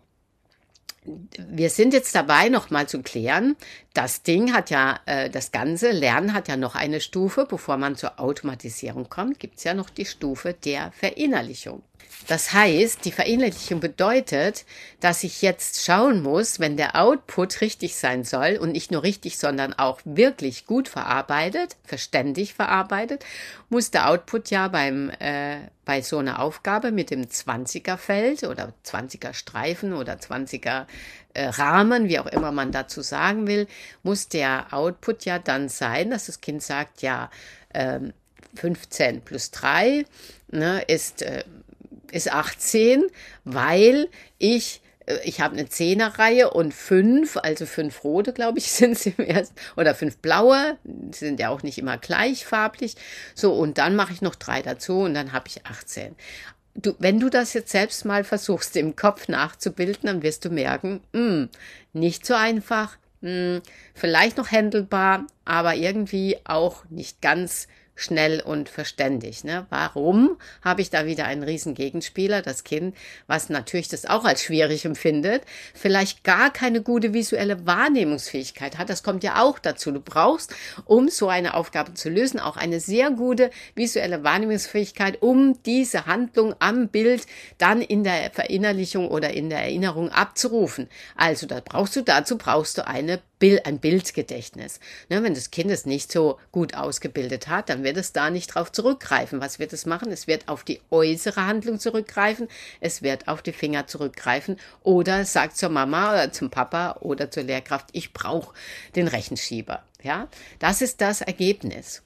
wir sind jetzt dabei, nochmal zu klären, das Ding hat ja, äh, das ganze Lernen hat ja noch eine Stufe, bevor man zur Automatisierung kommt, gibt es ja noch die Stufe der Verinnerlichung. Das heißt, die Verinnerlichung bedeutet, dass ich jetzt schauen muss, wenn der Output richtig sein soll und nicht nur richtig, sondern auch wirklich gut verarbeitet, verständig verarbeitet, muss der Output ja beim äh, bei so einer Aufgabe mit dem zwanziger-Feld oder zwanziger-Streifen oder zwanziger äh, Rahmen, wie auch immer man dazu sagen will, muss der Output ja dann sein, dass das Kind sagt, ja, ähm, fünfzehn plus drei ne, ist äh, ist achtzehn, weil ich, ich habe eine Zehnerreihe und fünf, also fünf rote, glaube ich, sind es im ersten, oder fünf blaue, die sind ja auch nicht immer gleich farblich. So, und dann mache ich noch drei dazu und dann habe ich achtzehn. Du, wenn du das jetzt selbst mal versuchst, im Kopf nachzubilden, dann wirst du merken, mh, nicht so einfach, mh, vielleicht noch handelbar, aber irgendwie auch nicht ganz schnell und verständig. Ne? Warum habe ich da wieder einen riesen Gegenspieler, das Kind, was natürlich das auch als schwierig empfindet, vielleicht gar keine gute visuelle Wahrnehmungsfähigkeit hat. Das kommt ja auch dazu. Du brauchst, um so eine Aufgabe zu lösen, auch eine sehr gute visuelle Wahrnehmungsfähigkeit, um diese Handlung am Bild dann in der Verinnerlichung oder in der Erinnerung abzurufen. Also da brauchst du, dazu brauchst du eine Bild, ein Bildgedächtnis. Ne, wenn das Kind es nicht so gut ausgebildet hat, dann wird es da nicht drauf zurückgreifen. Was wird es machen? Es wird auf die äußere Handlung zurückgreifen, es wird auf die Finger zurückgreifen oder es sagt zur Mama oder zum Papa oder zur Lehrkraft, ich brauche den Rechenschieber. Ja, das ist das Ergebnis.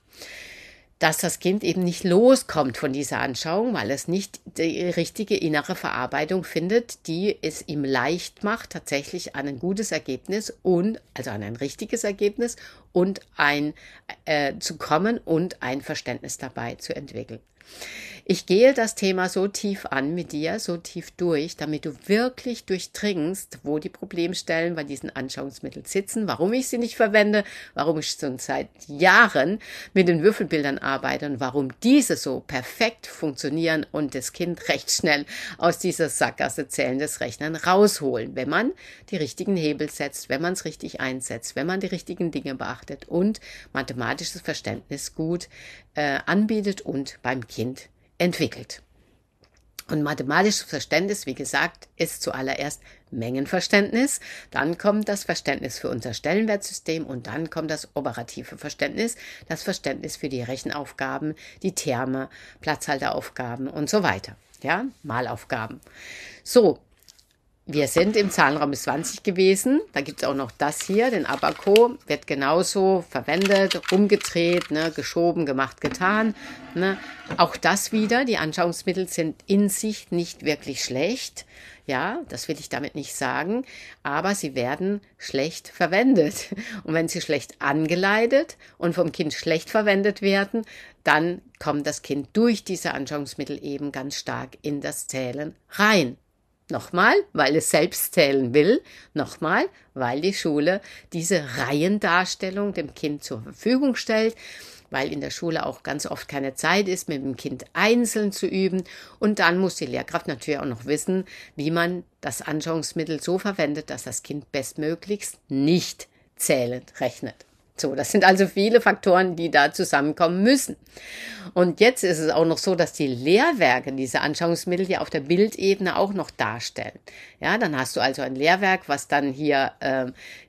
Dass das Kind eben nicht loskommt von dieser Anschauung, weil es nicht die richtige innere Verarbeitung findet, die es ihm leicht macht, tatsächlich an ein gutes Ergebnis und, also an ein richtiges Ergebnis und ein, äh, zu kommen und ein Verständnis dabei zu entwickeln. Ich gehe das Thema so tief an mit dir, so tief durch, damit du wirklich durchdringst, wo die Problemstellen bei diesen Anschauungsmitteln sitzen, warum ich sie nicht verwende, warum ich schon seit Jahren mit den Würfelbildern arbeite und warum diese so perfekt funktionieren und das Kind recht schnell aus dieser Sackgasse zählendes Rechnen rausholen, wenn man die richtigen Hebel setzt, wenn man es richtig einsetzt, wenn man die richtigen Dinge beachtet und mathematisches Verständnis gut äh, anbietet und beim Kind entwickelt. Und mathematisches Verständnis, wie gesagt, ist zuallererst Mengenverständnis, dann kommt das Verständnis für unser Stellenwertsystem und dann kommt das operative Verständnis, das Verständnis für die Rechenaufgaben, die Terme, Platzhalteraufgaben und so weiter. Ja, Malaufgaben. So, wir sind im Zahlenraum bis zwanzig gewesen. Da gibt es auch noch das hier, den Abaco, wird genauso verwendet, umgedreht, ne, geschoben, gemacht, getan. Ne. Auch das wieder, die Anschauungsmittel sind in sich nicht wirklich schlecht. Ja, das will ich damit nicht sagen, aber sie werden schlecht verwendet. Und wenn sie schlecht angeleitet und vom Kind schlecht verwendet werden, dann kommt das Kind durch diese Anschauungsmittel eben ganz stark in das Zählen rein. Nochmal, weil es selbst zählen will. Nochmal, weil die Schule diese Reihendarstellung dem Kind zur Verfügung stellt, weil in der Schule auch ganz oft keine Zeit ist, mit dem Kind einzeln zu üben. Und dann muss die Lehrkraft natürlich auch noch wissen, wie man das Anschauungsmittel so verwendet, dass das Kind bestmöglichst nicht zählend rechnet. So, das sind also viele Faktoren, die da zusammenkommen müssen. Und jetzt ist es auch noch so, dass die Lehrwerke diese Anschauungsmittel ja auf der Bildebene auch noch darstellen. Ja, dann hast du also ein Lehrwerk, was dann hier äh,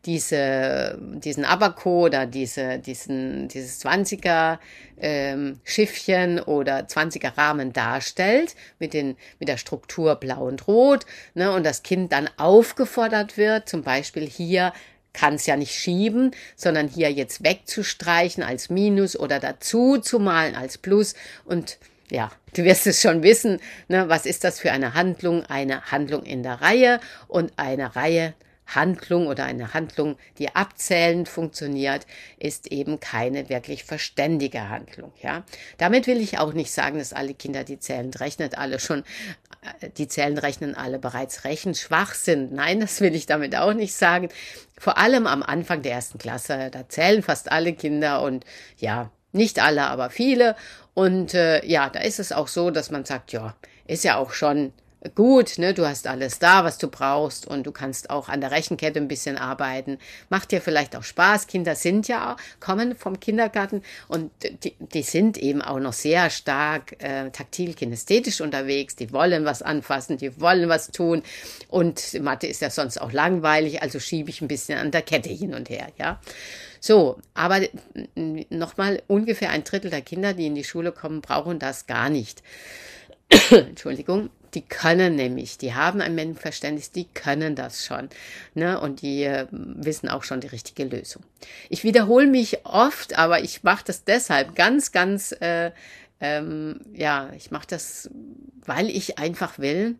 diese, diesen Abaco oder diese, diesen, dieses zwanziger ähm, Schiffchen oder zwanziger Rahmen darstellt mit, den, mit der Struktur blau und rot. Ne, und das Kind dann aufgefordert wird, zum Beispiel hier kann es ja nicht schieben, sondern hier jetzt wegzustreichen als Minus oder dazu zu malen als Plus. Und ja, du wirst es schon wissen, ne, was ist das für eine Handlung? Eine Handlung in der Reihe und eine Reihe Handlung oder eine Handlung, die abzählend funktioniert, ist eben keine wirklich verständige Handlung. Ja, damit will ich auch nicht sagen, dass alle Kinder, die zählend rechnen, alle schon, die zählend rechnen, alle bereits rechenschwach sind. Nein, das will ich damit auch nicht sagen. Vor allem am Anfang der ersten Klasse, da zählen fast alle Kinder und ja, nicht alle, aber viele. Und äh, ja, da ist es auch so, dass man sagt, ja, ist ja auch schon gut, ne, du hast alles da, was du brauchst und du kannst auch an der Rechenkette ein bisschen arbeiten. Macht dir vielleicht auch Spaß. Kinder sind ja, kommen vom Kindergarten und die, die sind eben auch noch sehr stark äh, taktil-kinästhetisch unterwegs. Die wollen was anfassen, die wollen was tun und Mathe ist ja sonst auch langweilig, also schiebe ich ein bisschen an der Kette hin und her, ja. So, aber nochmal, ungefähr ein Drittel der Kinder, die in die Schule kommen, brauchen das gar nicht. Entschuldigung. Die können nämlich, die haben ein Menschenverständnis, die können das schon, ne? Und die äh, wissen auch schon die richtige Lösung. Ich wiederhole mich oft, aber ich mache das deshalb ganz, ganz, äh, ähm, ja, ich mache das, weil ich einfach will,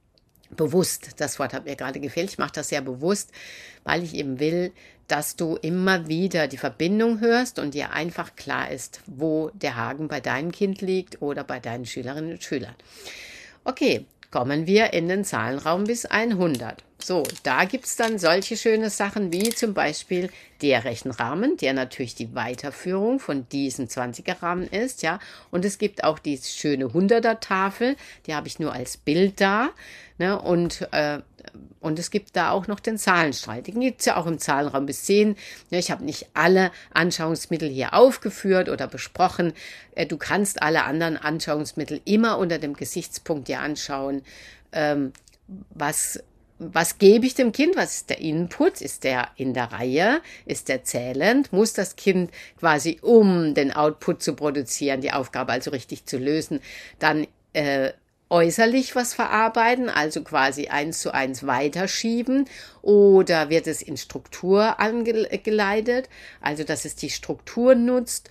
bewusst, das Wort hat mir gerade gefehlt, ich mache das sehr bewusst, weil ich eben will, dass du immer wieder die Verbindung hörst und dir einfach klar ist, wo der Haken bei deinem Kind liegt oder bei deinen Schülerinnen und Schülern. Okay, kommen wir in den Zahlenraum bis hundert. So, da gibt's dann solche schöne Sachen wie zum Beispiel der Rechenrahmen, der natürlich die Weiterführung von diesem zwanziger-Rahmen ist, ja. Und es gibt auch die schöne hunderter-Tafel, die habe ich nur als Bild da, ne. Und, äh, und es gibt da auch noch den Zahlenstrahl. Den gibt's ja auch im Zahlenraum bis zehn. Ja, ich habe nicht alle Anschauungsmittel hier aufgeführt oder besprochen. Äh, du kannst alle anderen Anschauungsmittel immer unter dem Gesichtspunkt dir anschauen, ähm, was Was gebe ich dem Kind? Was ist der Input? Ist der in der Reihe? Ist der zählend? Muss das Kind quasi, um den Output zu produzieren, die Aufgabe also richtig zu lösen, dann äh, äußerlich was verarbeiten, also quasi eins zu eins weiterschieben, oder wird es in Struktur angeleitet, also dass es die Struktur nutzt,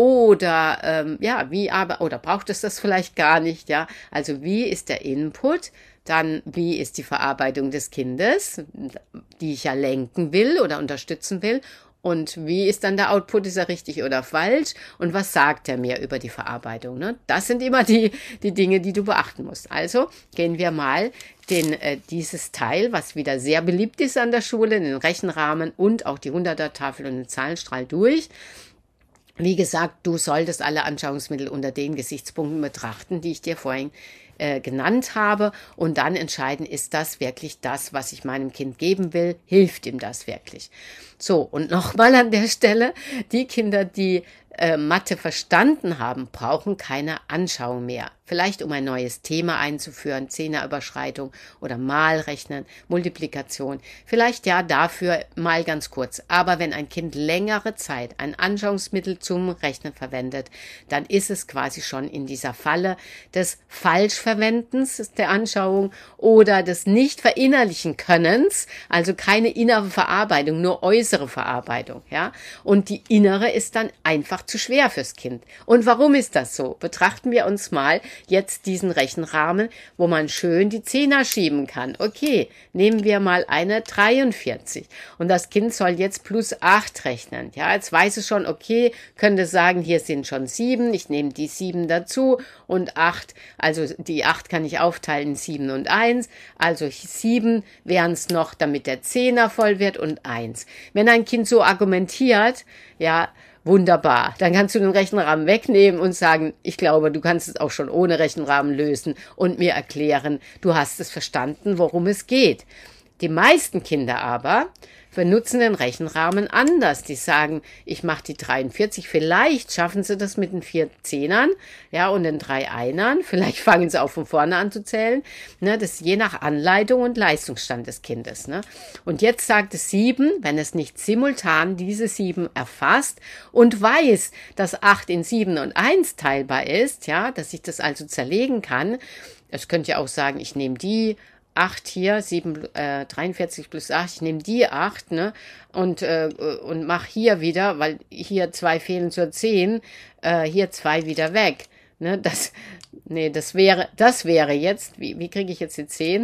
oder ähm, ja, wie aber, oder braucht es das vielleicht gar nicht, ja, also wie ist der Input? Dann, wie ist die Verarbeitung des Kindes, die ich ja lenken will oder unterstützen will? Und wie ist dann der Output, ist er richtig oder falsch? Und was sagt er mir über die Verarbeitung? Ne? Das sind immer die, die Dinge, die du beachten musst. Also gehen wir mal den, äh, dieses Teil, was wieder sehr beliebt ist an der Schule, den Rechenrahmen und auch die hunderter-Tafel und den Zahlenstrahl durch. Wie gesagt, du solltest alle Anschauungsmittel unter den Gesichtspunkten betrachten, die ich dir vorhin äh, genannt habe, und dann entscheiden, ist das wirklich das, was ich meinem Kind geben will? Hilft ihm das wirklich? So, und nochmal an der Stelle, die Kinder, die äh, Mathe verstanden haben, brauchen keine Anschauung mehr. Vielleicht um ein neues Thema einzuführen, Zehnerüberschreitung oder Malrechnen, Multiplikation. Vielleicht ja dafür mal ganz kurz. Aber wenn ein Kind längere Zeit ein Anschauungsmittel zum Rechnen verwendet, dann ist es quasi schon in dieser Falle des Falschverwendens der Anschauung oder des nicht verinnerlichen Könnens, also keine innere Verarbeitung, nur äußere Verarbeitung, ja. Und die innere ist dann einfach zu schwer fürs Kind. Und warum ist das so? Betrachten wir uns mal jetzt diesen Rechenrahmen, wo man schön die Zehner schieben kann. Okay, nehmen wir mal eine dreiundvierzig und das Kind soll jetzt plus acht rechnen. Ja, jetzt weiß es schon, okay, könnte sagen, hier sind schon sieben, ich nehme die sieben dazu und acht, also die acht kann ich aufteilen in sieben und eins, also sieben wären es noch, damit der Zehner voll wird und eins. Wenn ein Kind so argumentiert, ja, wunderbar. Dann kannst du den Rechenrahmen wegnehmen und sagen, ich glaube, du kannst es auch schon ohne Rechenrahmen lösen und mir erklären, du hast es verstanden, worum es geht. Die meisten Kinder aber benutzen den Rechenrahmen anders. Die sagen, ich mache die dreiundvierzig, vielleicht schaffen sie das mit den vier Zehnern, ja, und den drei Einern, vielleicht fangen sie auch von vorne an zu zählen, ne, das ist je nach Anleitung und Leistungsstand des Kindes, ne. Und jetzt sagt es sieben, wenn es nicht simultan diese sieben erfasst und weiß, dass acht in sieben und eins teilbar ist, ja, dass ich das also zerlegen kann. Es könnte ja auch sagen, ich nehme die acht hier, sieben, äh, dreiundvierzig plus acht, ich nehme die acht, ne, und, äh, und mach hier wieder, weil hier zwei fehlen zur zehn, äh, hier zwei wieder weg, ne, das, nee, das wäre, das wäre jetzt, wie, wie kriege ich jetzt die zehn?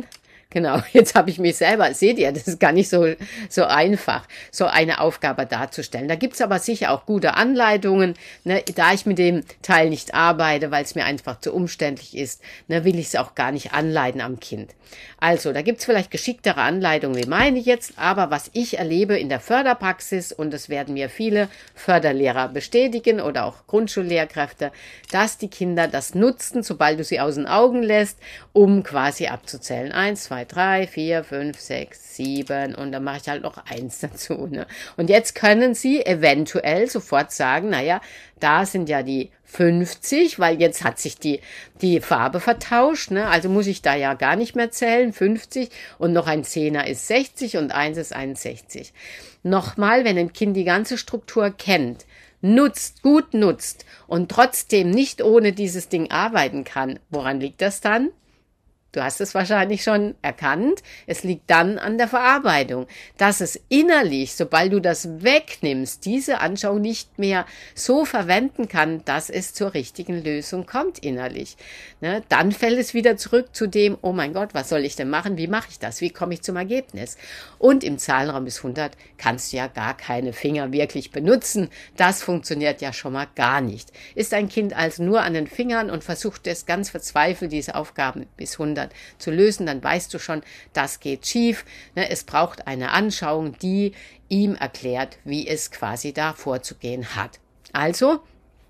Genau, jetzt habe ich mich selber, seht ihr, das ist gar nicht so, so einfach, so eine Aufgabe darzustellen. Da gibt's aber sicher auch gute Anleitungen. Ne? Da ich mit dem Teil nicht arbeite, weil es mir einfach zu umständlich ist, ne, will ich es auch gar nicht anleiten am Kind. Also, da gibt's vielleicht geschicktere Anleitungen wie meine jetzt, aber was ich erlebe in der Förderpraxis, und das werden mir viele Förderlehrer bestätigen oder auch Grundschullehrkräfte, dass die Kinder das nutzen, sobald du sie aus den Augen lässt, um quasi abzuzählen. Eins, zwei, drei, vier, fünf, sechs, sieben und dann mache ich halt noch eins dazu. Ne? Und jetzt können sie eventuell sofort sagen, naja, da sind ja die fünfzig, weil jetzt hat sich die, die Farbe vertauscht, ne? Also muss ich da ja gar nicht mehr zählen, fünfzig und noch ein Zehner ist sechzig und eins ist einundsechzig. Nochmal, wenn ein Kind die ganze Struktur kennt, nutzt, gut nutzt und trotzdem nicht ohne dieses Ding arbeiten kann, woran liegt das dann? Du hast es wahrscheinlich schon erkannt. Es liegt dann an der Verarbeitung, dass es innerlich, sobald du das wegnimmst, diese Anschauung nicht mehr so verwenden kann, dass es zur richtigen Lösung kommt innerlich. Ne? Dann fällt es wieder zurück zu dem, oh mein Gott, was soll ich denn machen? Wie mache ich das? Wie komme ich zum Ergebnis? Und im Zahlenraum bis hundert kannst du ja gar keine Finger wirklich benutzen. Das funktioniert ja schon mal gar nicht. Ist ein Kind also nur an den Fingern und versucht es ganz verzweifelt, diese Aufgaben bis hundert zu lösen, dann weißt du schon, das geht schief. Es braucht eine Anschauung, die ihm erklärt, wie es quasi da vorzugehen hat. Also,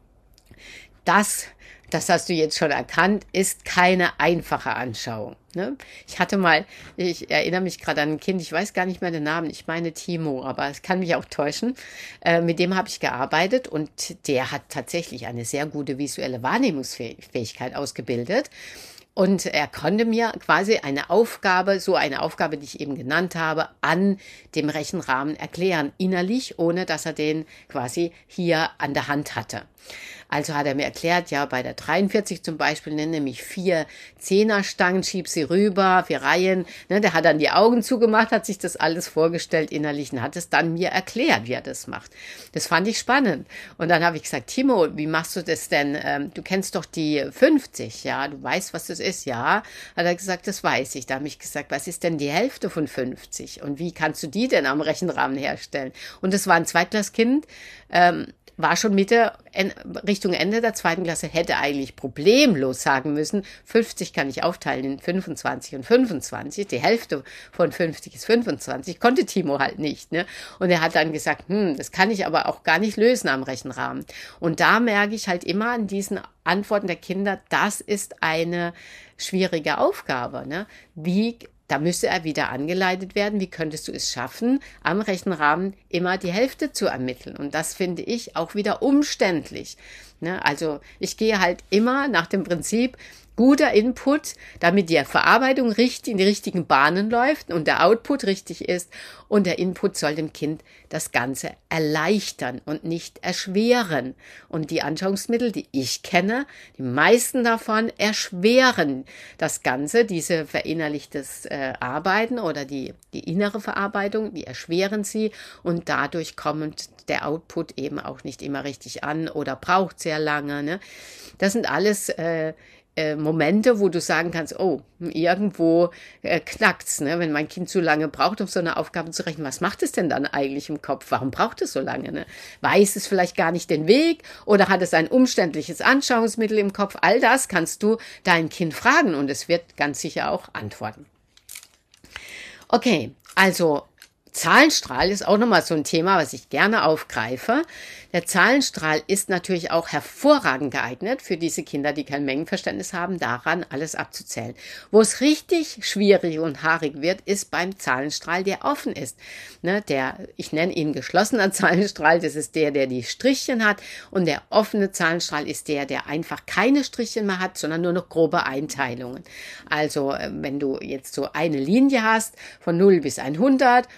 das, das hast du jetzt schon erkannt, ist keine einfache Anschauung. Ich hatte mal, ich erinnere mich gerade an ein Kind, ich weiß gar nicht mehr den Namen, ich meine Timo, aber es kann mich auch täuschen. Mit dem habe ich gearbeitet und der hat tatsächlich eine sehr gute visuelle Wahrnehmungsfähigkeit ausgebildet. Und er konnte mir quasi eine Aufgabe, so eine Aufgabe, die ich eben genannt habe, an dem Rechenrahmen erklären, innerlich, ohne dass er den quasi hier an der Hand hatte. Also hat er mir erklärt, ja, bei der dreiundvierzig zum Beispiel, nenne nämlich vier Zehnerstangen, schieb sie rüber, vier Reihen. Ne, der hat dann die Augen zugemacht, hat sich das alles vorgestellt innerlich und hat es dann mir erklärt, wie er das macht. Das fand ich spannend. Und dann habe ich gesagt, Timo, wie machst du das denn? Ähm, du kennst doch die fünfzig, ja, du weißt, was das ist, ja. Hat er gesagt, das weiß ich. Da habe ich gesagt, was ist denn die Hälfte von fünfzig? Und wie kannst du die denn am Rechenrahmen herstellen? Und das war ein Zweitklasskind, ähm, war schon Mitte, Richtung Ende der zweiten Klasse, hätte eigentlich problemlos sagen müssen, fünfzig kann ich aufteilen in fünfundzwanzig und fünfundzwanzig, die Hälfte von fünfzig ist fünfundzwanzig, konnte Timo halt nicht, ne? Und er hat dann gesagt, hm, das kann ich aber auch gar nicht lösen am Rechenrahmen. Und da merke ich halt immer an diesen Antworten der Kinder, das ist eine schwierige Aufgabe, ne? Wie Da müsste er wieder angeleitet werden, wie könntest du es schaffen, am Rechenrahmen immer die Hälfte zu ermitteln. Und das finde ich auch wieder umständlich. Ne? Also ich gehe halt immer nach dem Prinzip, guter Input, damit die Verarbeitung richtig in die richtigen Bahnen läuft und der Output richtig ist. Und der Input soll dem Kind das Ganze erleichtern und nicht erschweren. Und die Anschauungsmittel, die ich kenne, die meisten davon erschweren das Ganze, diese verinnerlichtes äh, Arbeiten oder die, die innere Verarbeitung, die erschweren sie und dadurch kommt der Output eben auch nicht immer richtig an oder braucht sehr lange. Ne? Das sind alles äh, Momente, wo du sagen kannst, oh, irgendwo äh, knackt's, ne? Wenn mein Kind zu lange braucht, um so eine Aufgabe zu rechnen, was macht es denn dann eigentlich im Kopf? Warum braucht es so lange? Ne? Weiß es vielleicht gar nicht den Weg oder hat es ein umständliches Anschauungsmittel im Kopf? All das kannst du dein Kind fragen und es wird ganz sicher auch antworten. Okay, also Zahlenstrahl ist auch nochmal so ein Thema, was ich gerne aufgreife. Der Zahlenstrahl ist natürlich auch hervorragend geeignet für diese Kinder, die kein Mengenverständnis haben, daran alles abzuzählen. Wo es richtig schwierig und haarig wird, ist beim Zahlenstrahl, der offen ist. Ne, der, ich nenne ihn geschlossener Zahlenstrahl, das ist der, der die Strichchen hat. Und der offene Zahlenstrahl ist der, der einfach keine Strichchen mehr hat, sondern nur noch grobe Einteilungen. Also wenn du jetzt so eine Linie hast von null bis hundert,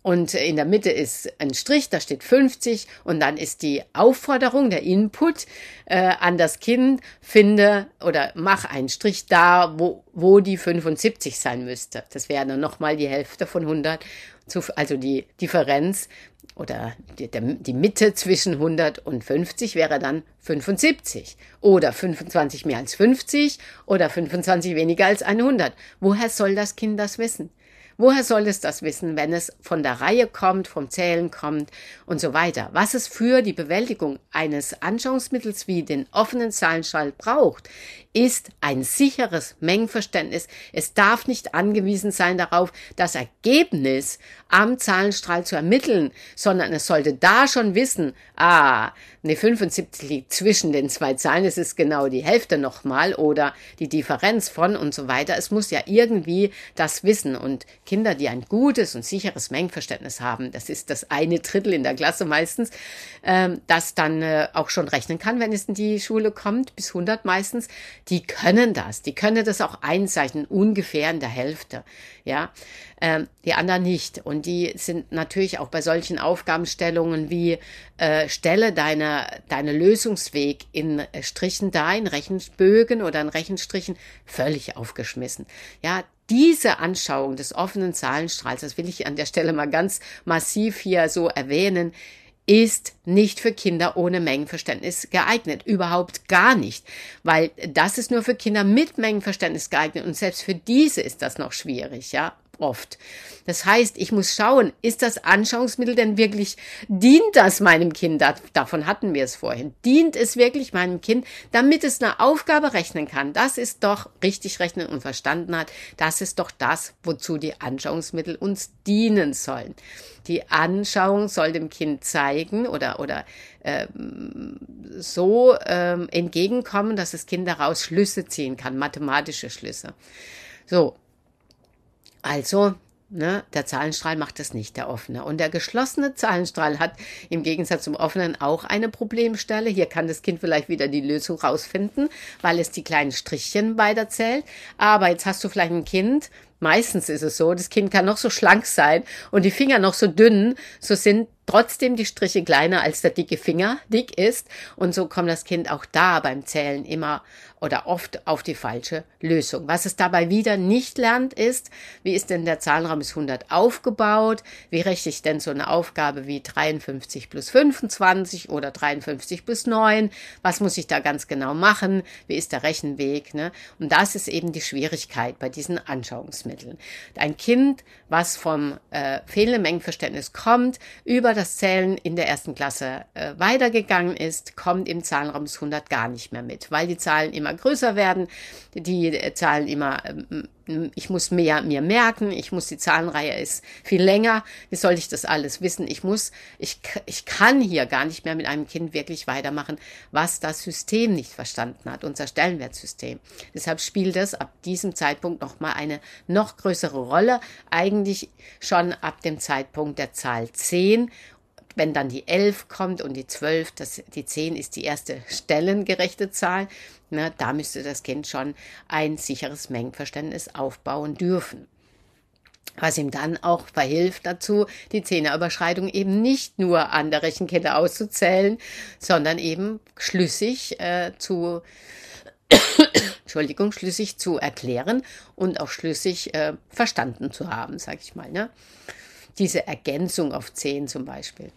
und in der Mitte ist ein Strich, da steht fünfzig und dann ist die Aufforderung, der Input äh, an das Kind, finde oder mach einen Strich da, wo, wo die fünfundsiebzig sein müsste. Das wäre dann nochmal die Hälfte von hundert, also die Differenz oder die, der, die Mitte zwischen hundert und fünfzig wäre dann fünfundsiebzig oder fünfundzwanzig mehr als fünfzig oder fünfundzwanzig weniger als hundert. Woher soll das Kind das wissen? Woher soll es das wissen, wenn es von der Reihe kommt, vom Zählen kommt und so weiter? Was es für die Bewältigung eines Anschauungsmittels wie den offenen Zahlenstrahl braucht, ist ein sicheres Mengenverständnis. Es darf nicht angewiesen sein darauf, das Ergebnis am Zahlenstrahl zu ermitteln, sondern es sollte da schon wissen, ah, eine fünfundsiebzig liegt zwischen den zwei Zahlen, es ist genau die Hälfte nochmal oder die Differenz von und so weiter. Es muss ja irgendwie das wissen und Kinder, die ein gutes und sicheres Mengenverständnis haben, das ist das eine Drittel in der Klasse meistens, ähm, das dann äh, auch schon rechnen kann, wenn es in die Schule kommt, bis hundert meistens, die können das, die können das auch einzeichnen, ungefähr in der Hälfte, ja, ähm, die anderen nicht. Und die sind natürlich auch bei solchen Aufgabenstellungen wie äh, stelle deine, deine Lösungsweg in äh, Strichen da, in Rechenbögen oder in Rechenstrichen, völlig aufgeschmissen. Ja, diese Anschauung des offenen Zahlenstrahls, das will ich an der Stelle mal ganz massiv hier so erwähnen, ist nicht für Kinder ohne Mengenverständnis geeignet. Überhaupt gar nicht. Weil das ist nur für Kinder mit Mengenverständnis geeignet und selbst für diese ist das noch schwierig, ja, oft. Das heißt, ich muss schauen, ist das Anschauungsmittel denn wirklich, dient das meinem Kind? Davon hatten wir es vorhin. Dient es wirklich meinem Kind, damit es eine Aufgabe rechnen kann? Das ist doch richtig rechnen und verstanden hat. Das ist doch das, wozu die Anschauungsmittel uns dienen sollen. Die Anschauung soll dem Kind zeigen oder, oder ähm, so ähm, entgegenkommen, dass das Kind daraus Schlüsse ziehen kann, mathematische Schlüsse. So. Also, ne, der Zahlenstrahl macht das nicht, der offene. Und der geschlossene Zahlenstrahl hat im Gegensatz zum offenen auch eine Problemstelle. Hier kann das Kind vielleicht wieder die Lösung rausfinden, weil es die kleinen Strichchen weiterzählt. Aber jetzt hast du vielleicht ein Kind, meistens ist es so, das Kind kann noch so schlank sein und die Finger noch so dünn, so sind trotzdem die Striche kleiner als der dicke Finger dick ist und so kommt das Kind auch da beim Zählen immer oder oft auf die falsche Lösung. Was es dabei wieder nicht lernt ist, wie ist denn der Zahlenraum bis hundert aufgebaut, wie rechne ich denn so eine Aufgabe wie dreiundfünfzig plus fünfundzwanzig oder dreiundfünfzig plus neun, was muss ich da ganz genau machen, wie ist der Rechenweg, ne? Und das ist eben die Schwierigkeit bei diesen Anschauungsmitteln. Ein Kind, was vom äh, fehlenden Mengenverständnis kommt, über das Zählen in der ersten Klasse äh, weitergegangen ist, kommt im Zahlenraum bis hundert gar nicht mehr mit, weil die Zahlen immer größer werden, die äh, Zahlen immer, äh, ich muss mehr mir merken, ich muss, die Zahlenreihe ist viel länger, wie soll ich das alles wissen? Ich muss, ich, ich kann hier gar nicht mehr mit einem Kind wirklich weitermachen, was das System nicht verstanden hat, unser Stellenwertsystem. Deshalb spielt es ab diesem Zeitpunkt nochmal eine noch größere Rolle, eigentlich schon ab dem Zeitpunkt der Zahl zehn, wenn dann die elf kommt und die zwölf, das, die zehn ist die erste stellengerechte Zahl, ne, da müsste das Kind schon ein sicheres Mengenverständnis aufbauen dürfen. Was ihm dann auch verhilft dazu, die Zehnerüberschreitung eben nicht nur an der Rechenkette auszuzählen, sondern eben schlüssig äh, zu Entschuldigung, schlüssig zu erklären und auch schlüssig äh, verstanden zu haben, sage ich mal, ne? Diese Ergänzung auf zehn zum Beispiel.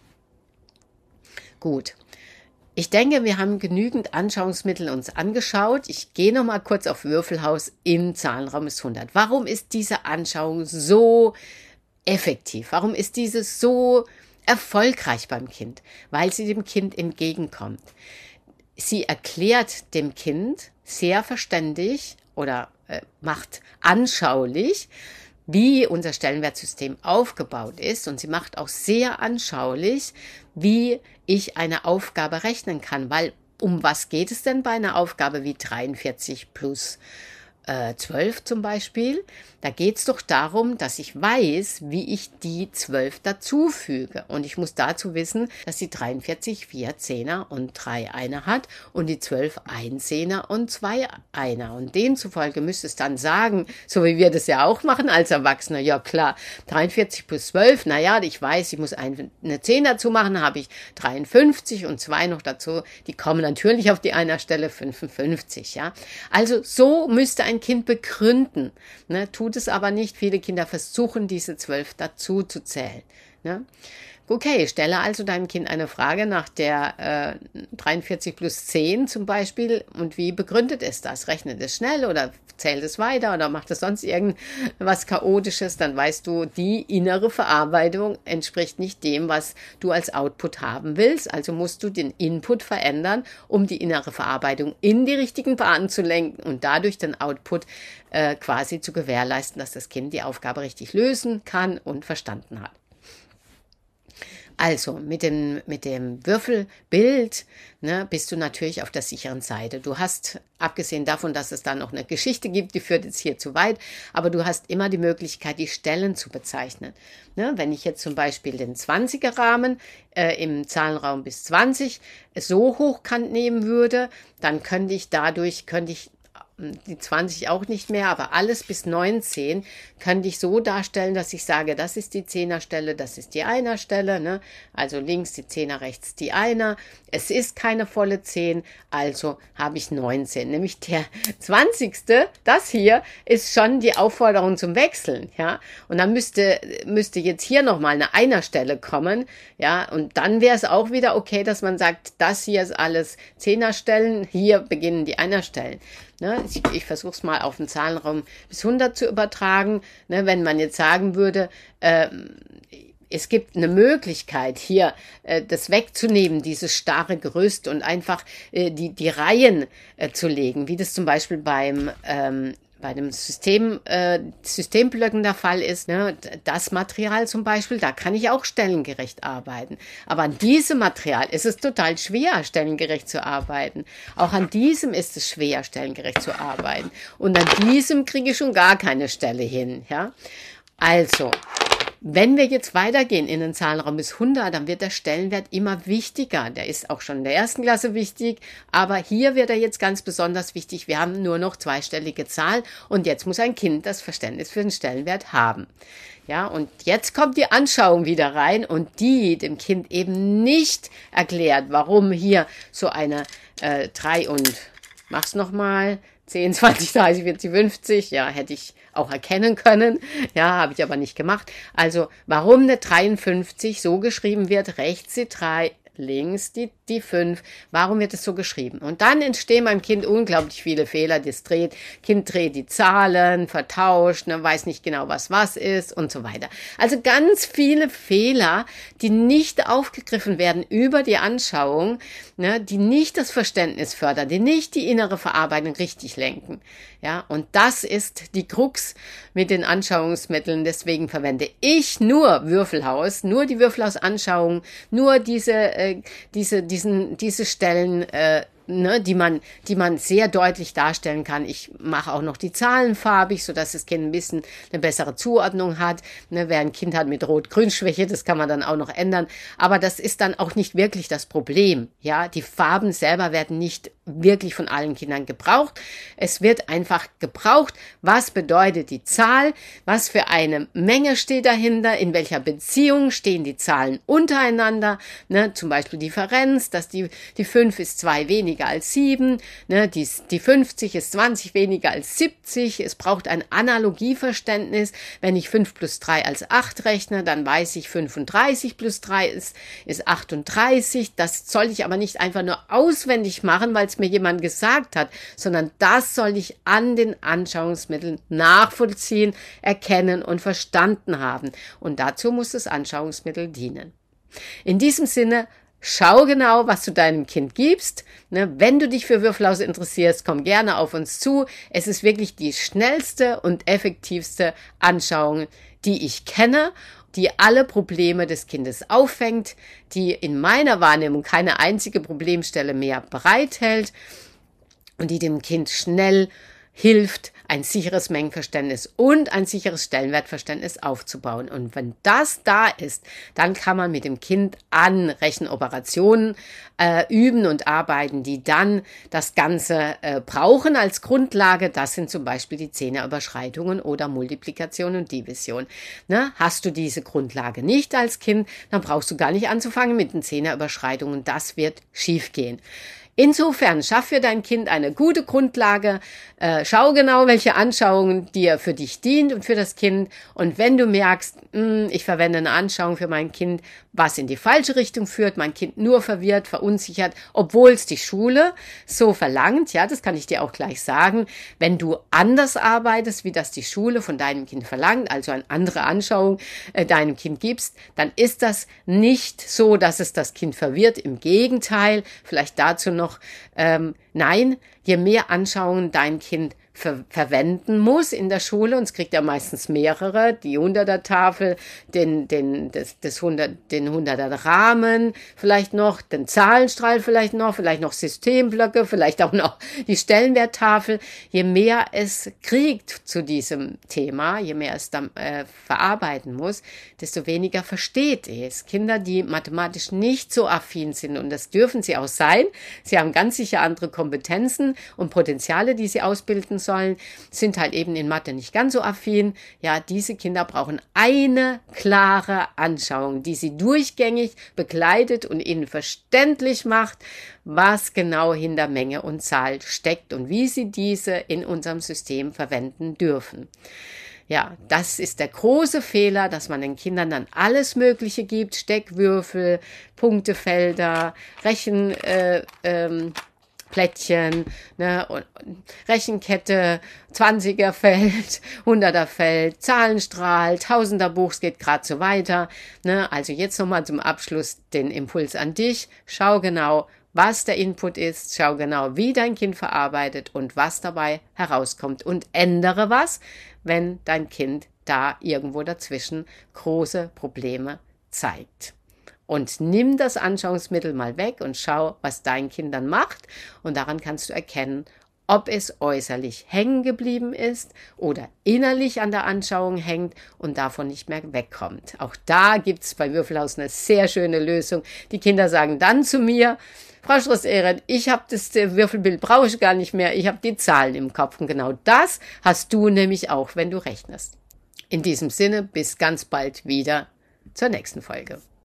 Gut. Ich denke, wir haben genügend Anschauungsmittel uns angeschaut. Ich gehe noch mal kurz auf Würfelhaus im Zahlenraum bis hundert. Warum ist diese Anschauung so effektiv? Warum ist diese so erfolgreich beim Kind? Weil sie dem Kind entgegenkommt. Sie erklärt dem Kind sehr verständlich oder äh, macht anschaulich, wie unser Stellenwertsystem aufgebaut ist. Und sie macht auch sehr anschaulich, wie ich eine Aufgabe rechnen kann. Weil um was geht es denn bei einer Aufgabe wie dreiundvierzig plus äh, zwölf zum Beispiel, da geht es doch darum, dass ich weiß, wie ich die zwölf dazufüge. Und ich muss dazu wissen, dass die dreiundvierzig vier Zehner und drei Einer hat und die zwölf ein Zehner und zwei Einer. Und demzufolge müsste es dann sagen, so wie wir das ja auch machen als Erwachsene, ja klar, dreiundvierzig plus zwölf, naja, ich weiß, ich muss eine zehn dazu machen, habe ich dreiundfünfzig und zwei noch dazu, die kommen natürlich auf die einer Stelle fünfundfünfzig, ja. Also so müsste ein Kind begründen, ne, tut es aber nicht. Viele Kinder versuchen, diese zwölf dazu zu zählen, ne. Okay, stelle also deinem Kind eine Frage nach der äh, dreiundvierzig plus zehn zum Beispiel und wie begründet es das? Rechnet es schnell oder zählt es weiter oder macht es sonst irgendwas Chaotisches? Dann weißt du, die innere Verarbeitung entspricht nicht dem, was du als Output haben willst. Also musst du den Input verändern, um die innere Verarbeitung in die richtigen Bahnen zu lenken und dadurch den Output äh, quasi zu gewährleisten, dass das Kind die Aufgabe richtig lösen kann und verstanden hat. Also mit dem, mit dem Würfelbild, ne, bist du natürlich auf der sicheren Seite. Du hast, abgesehen davon, dass es da noch eine Geschichte gibt, die führt jetzt hier zu weit, aber du hast immer die Möglichkeit, die Stellen zu bezeichnen. Ne, wenn ich jetzt zum Beispiel den zwanziger-Rahmen äh, im Zahlenraum bis zwanzig so hochkant nehmen würde, dann könnte ich dadurch, könnte ich die zwanzig auch nicht mehr, aber alles bis neunzehn könnte ich so darstellen, dass ich sage, das ist die Zehnerstelle, das ist die Einerstelle, ne? Also links die Zehner, rechts die Einer. Es ist keine volle zehn, also habe ich neunzehn. Nämlich der zwanzigste, das hier, ist schon die Aufforderung zum Wechseln, ja? Und dann müsste, müsste jetzt hier nochmal eine Einerstelle kommen, ja? Und dann wäre es auch wieder okay, dass man sagt, das hier ist alles Zehnerstellen, hier beginnen die Einerstellen. Ne, ich ich versuche es mal auf den Zahlenraum bis hundert zu übertragen. Ne, wenn man jetzt sagen würde, äh, es gibt eine Möglichkeit, hier äh, das wegzunehmen, dieses starre Gerüst und einfach äh, die, die Reihen äh, zu legen, wie das zum Beispiel beim ähm, bei dem System, äh, Systemblöcken der Fall ist, ne, das Material zum Beispiel, da kann ich auch stellengerecht arbeiten. Aber an diesem Material ist es total schwer, stellengerecht zu arbeiten. Auch an diesem ist es schwer, stellengerecht zu arbeiten. Und an diesem kriege ich schon gar keine Stelle hin, ja. Also, wenn wir jetzt weitergehen in den Zahlenraum bis hundert, dann wird der Stellenwert immer wichtiger. Der ist auch schon in der ersten Klasse wichtig, aber hier wird er jetzt ganz besonders wichtig. Wir haben nur noch zweistellige Zahlen und jetzt muss ein Kind das Verständnis für den Stellenwert haben. Ja, und jetzt kommt die Anschauung wieder rein und die dem Kind eben nicht erklärt, warum hier so eine äh, drei und, mach's nochmal, zehn, zwanzig, dreißig, vierzig, fünfzig, ja, hätte ich auch erkennen können, ja, habe ich aber nicht gemacht. Also, warum eine dreiundfünfzig so geschrieben wird, rechts die drei, links die, die fünf, warum wird es so geschrieben? Und dann entstehen beim Kind unglaublich viele Fehler, das dreht, Kind dreht die Zahlen, vertauscht, ne, weiß nicht genau, was was ist und so weiter. Also ganz viele Fehler, die nicht aufgegriffen werden über die Anschauung, ne, die nicht das Verständnis fördern, die nicht die innere Verarbeitung richtig lenken. Ja, und das ist die Krux mit den Anschauungsmitteln. Deswegen verwende ich nur Würfelhaus, nur die Würfelhaus-Anschauung, nur diese, äh, diese, diesen, diese Stellen, äh, ne, die man, die man sehr deutlich darstellen kann. Ich mache auch noch die Zahlen farbig, so dass das Kind ein bisschen eine bessere Zuordnung hat. Ne, wer ein Kind hat mit Rot-Grün-Schwäche, das kann man dann auch noch ändern. Aber das ist dann auch nicht wirklich das Problem. Ja, die Farben selber werden nicht wirklich von allen Kindern gebraucht. Es wird einfach gebraucht, was bedeutet die Zahl, was für eine Menge steht dahinter, in welcher Beziehung stehen die Zahlen untereinander, ne, zum Beispiel Differenz, dass die, die fünf ist zwei weniger als sieben, ne, die, die fünfzig ist zwanzig weniger als siebzig, es braucht ein Analogieverständnis, wenn ich fünf plus drei als acht rechne, dann weiß ich fünfunddreißig plus drei ist, ist achtunddreißig, das soll ich aber nicht einfach nur auswendig machen, weil es mir jemand gesagt hat, sondern das soll ich an den Anschauungsmitteln nachvollziehen, erkennen und verstanden haben. Und dazu muss das Anschauungsmittel dienen. In diesem Sinne, schau genau, was du deinem Kind gibst. Ne, wenn du dich für Würfelhaus interessierst, komm gerne auf uns zu. Es ist wirklich die schnellste und effektivste Anschauung, die ich kenne, die alle Probleme des Kindes auffängt, die in meiner Wahrnehmung keine einzige Problemstelle mehr bereithält und die dem Kind schnell hilft, ein sicheres Mengenverständnis und ein sicheres Stellenwertverständnis aufzubauen. Und wenn das da ist, dann kann man mit dem Kind an Rechenoperationen äh, üben und arbeiten, die dann das Ganze äh, brauchen als Grundlage. Das sind zum Beispiel die Zehnerüberschreitungen oder Multiplikation und Division. Ne? Hast du diese Grundlage nicht als Kind, dann brauchst du gar nicht anzufangen mit den Zehnerüberschreitungen. Das wird schiefgehen. Insofern schaff für dein Kind eine gute Grundlage, äh, schau genau, welche Anschauung dir für dich dient und für das Kind. Und wenn du merkst, mh, ich verwende eine Anschauung für mein Kind, was in die falsche Richtung führt, mein Kind nur verwirrt, verunsichert, obwohl es die Schule so verlangt, ja, das kann ich dir auch gleich sagen, wenn du anders arbeitest, wie das die Schule von deinem Kind verlangt, also eine andere Anschauung äh, deinem Kind gibst, dann ist das nicht so, dass es das Kind verwirrt. Im Gegenteil, vielleicht dazu noch, ähm, nein, je mehr Anschauungen dein Kind ver verwenden muss in der Schule, und es kriegt ja meistens mehrere, die Hunderter-Tafel, den, den, das, das hundert, den Hunderter-Rahmen, vielleicht noch, den Zahlenstrahl vielleicht noch, vielleicht noch Systemblöcke, vielleicht auch noch die Stellenwerttafel. Je mehr es kriegt zu diesem Thema, je mehr es dann äh, verarbeiten muss, desto weniger versteht es. Kinder, die mathematisch nicht so affin sind, und das dürfen sie auch sein, sie haben ganz sicher andere Kompetenzen und Potenziale, die sie ausbilden sollen, sind halt eben in Mathe nicht ganz so affin. Ja, diese Kinder brauchen eine klare Anschauung, die sie durchgängig begleitet und ihnen verständlich macht, was genau hinter Menge und Zahl steckt und wie sie diese in unserem System verwenden dürfen. Ja, das ist der große Fehler, dass man den Kindern dann alles Mögliche gibt, Steckwürfel, Punktefelder, Rechen, äh, ähm, Plättchen, ne, und, und Rechenkette, Zwanzigerfeld, Hunderterfeld, Zahlenstrahl, Tausenderbuch, es geht gerade so weiter. Ne. Also jetzt nochmal zum Abschluss den Impuls an dich. Schau genau, was der Input ist, schau genau, wie dein Kind verarbeitet und was dabei herauskommt, und ändere was, wenn dein Kind da irgendwo dazwischen große Probleme zeigt. Und nimm das Anschauungsmittel mal weg und schau, was dein Kind dann macht. Und daran kannst du erkennen, ob es äußerlich hängen geblieben ist oder innerlich an der Anschauung hängt und davon nicht mehr wegkommt. Auch da gibt es bei Würfelhaus eine sehr schöne Lösung. Die Kinder sagen dann zu mir: Frau Schloss-Ehren, ich habe das Würfelbild, brauche ich gar nicht mehr, ich habe die Zahlen im Kopf. Und genau das hast du nämlich auch, wenn du rechnest. In diesem Sinne, bis ganz bald wieder zur nächsten Folge.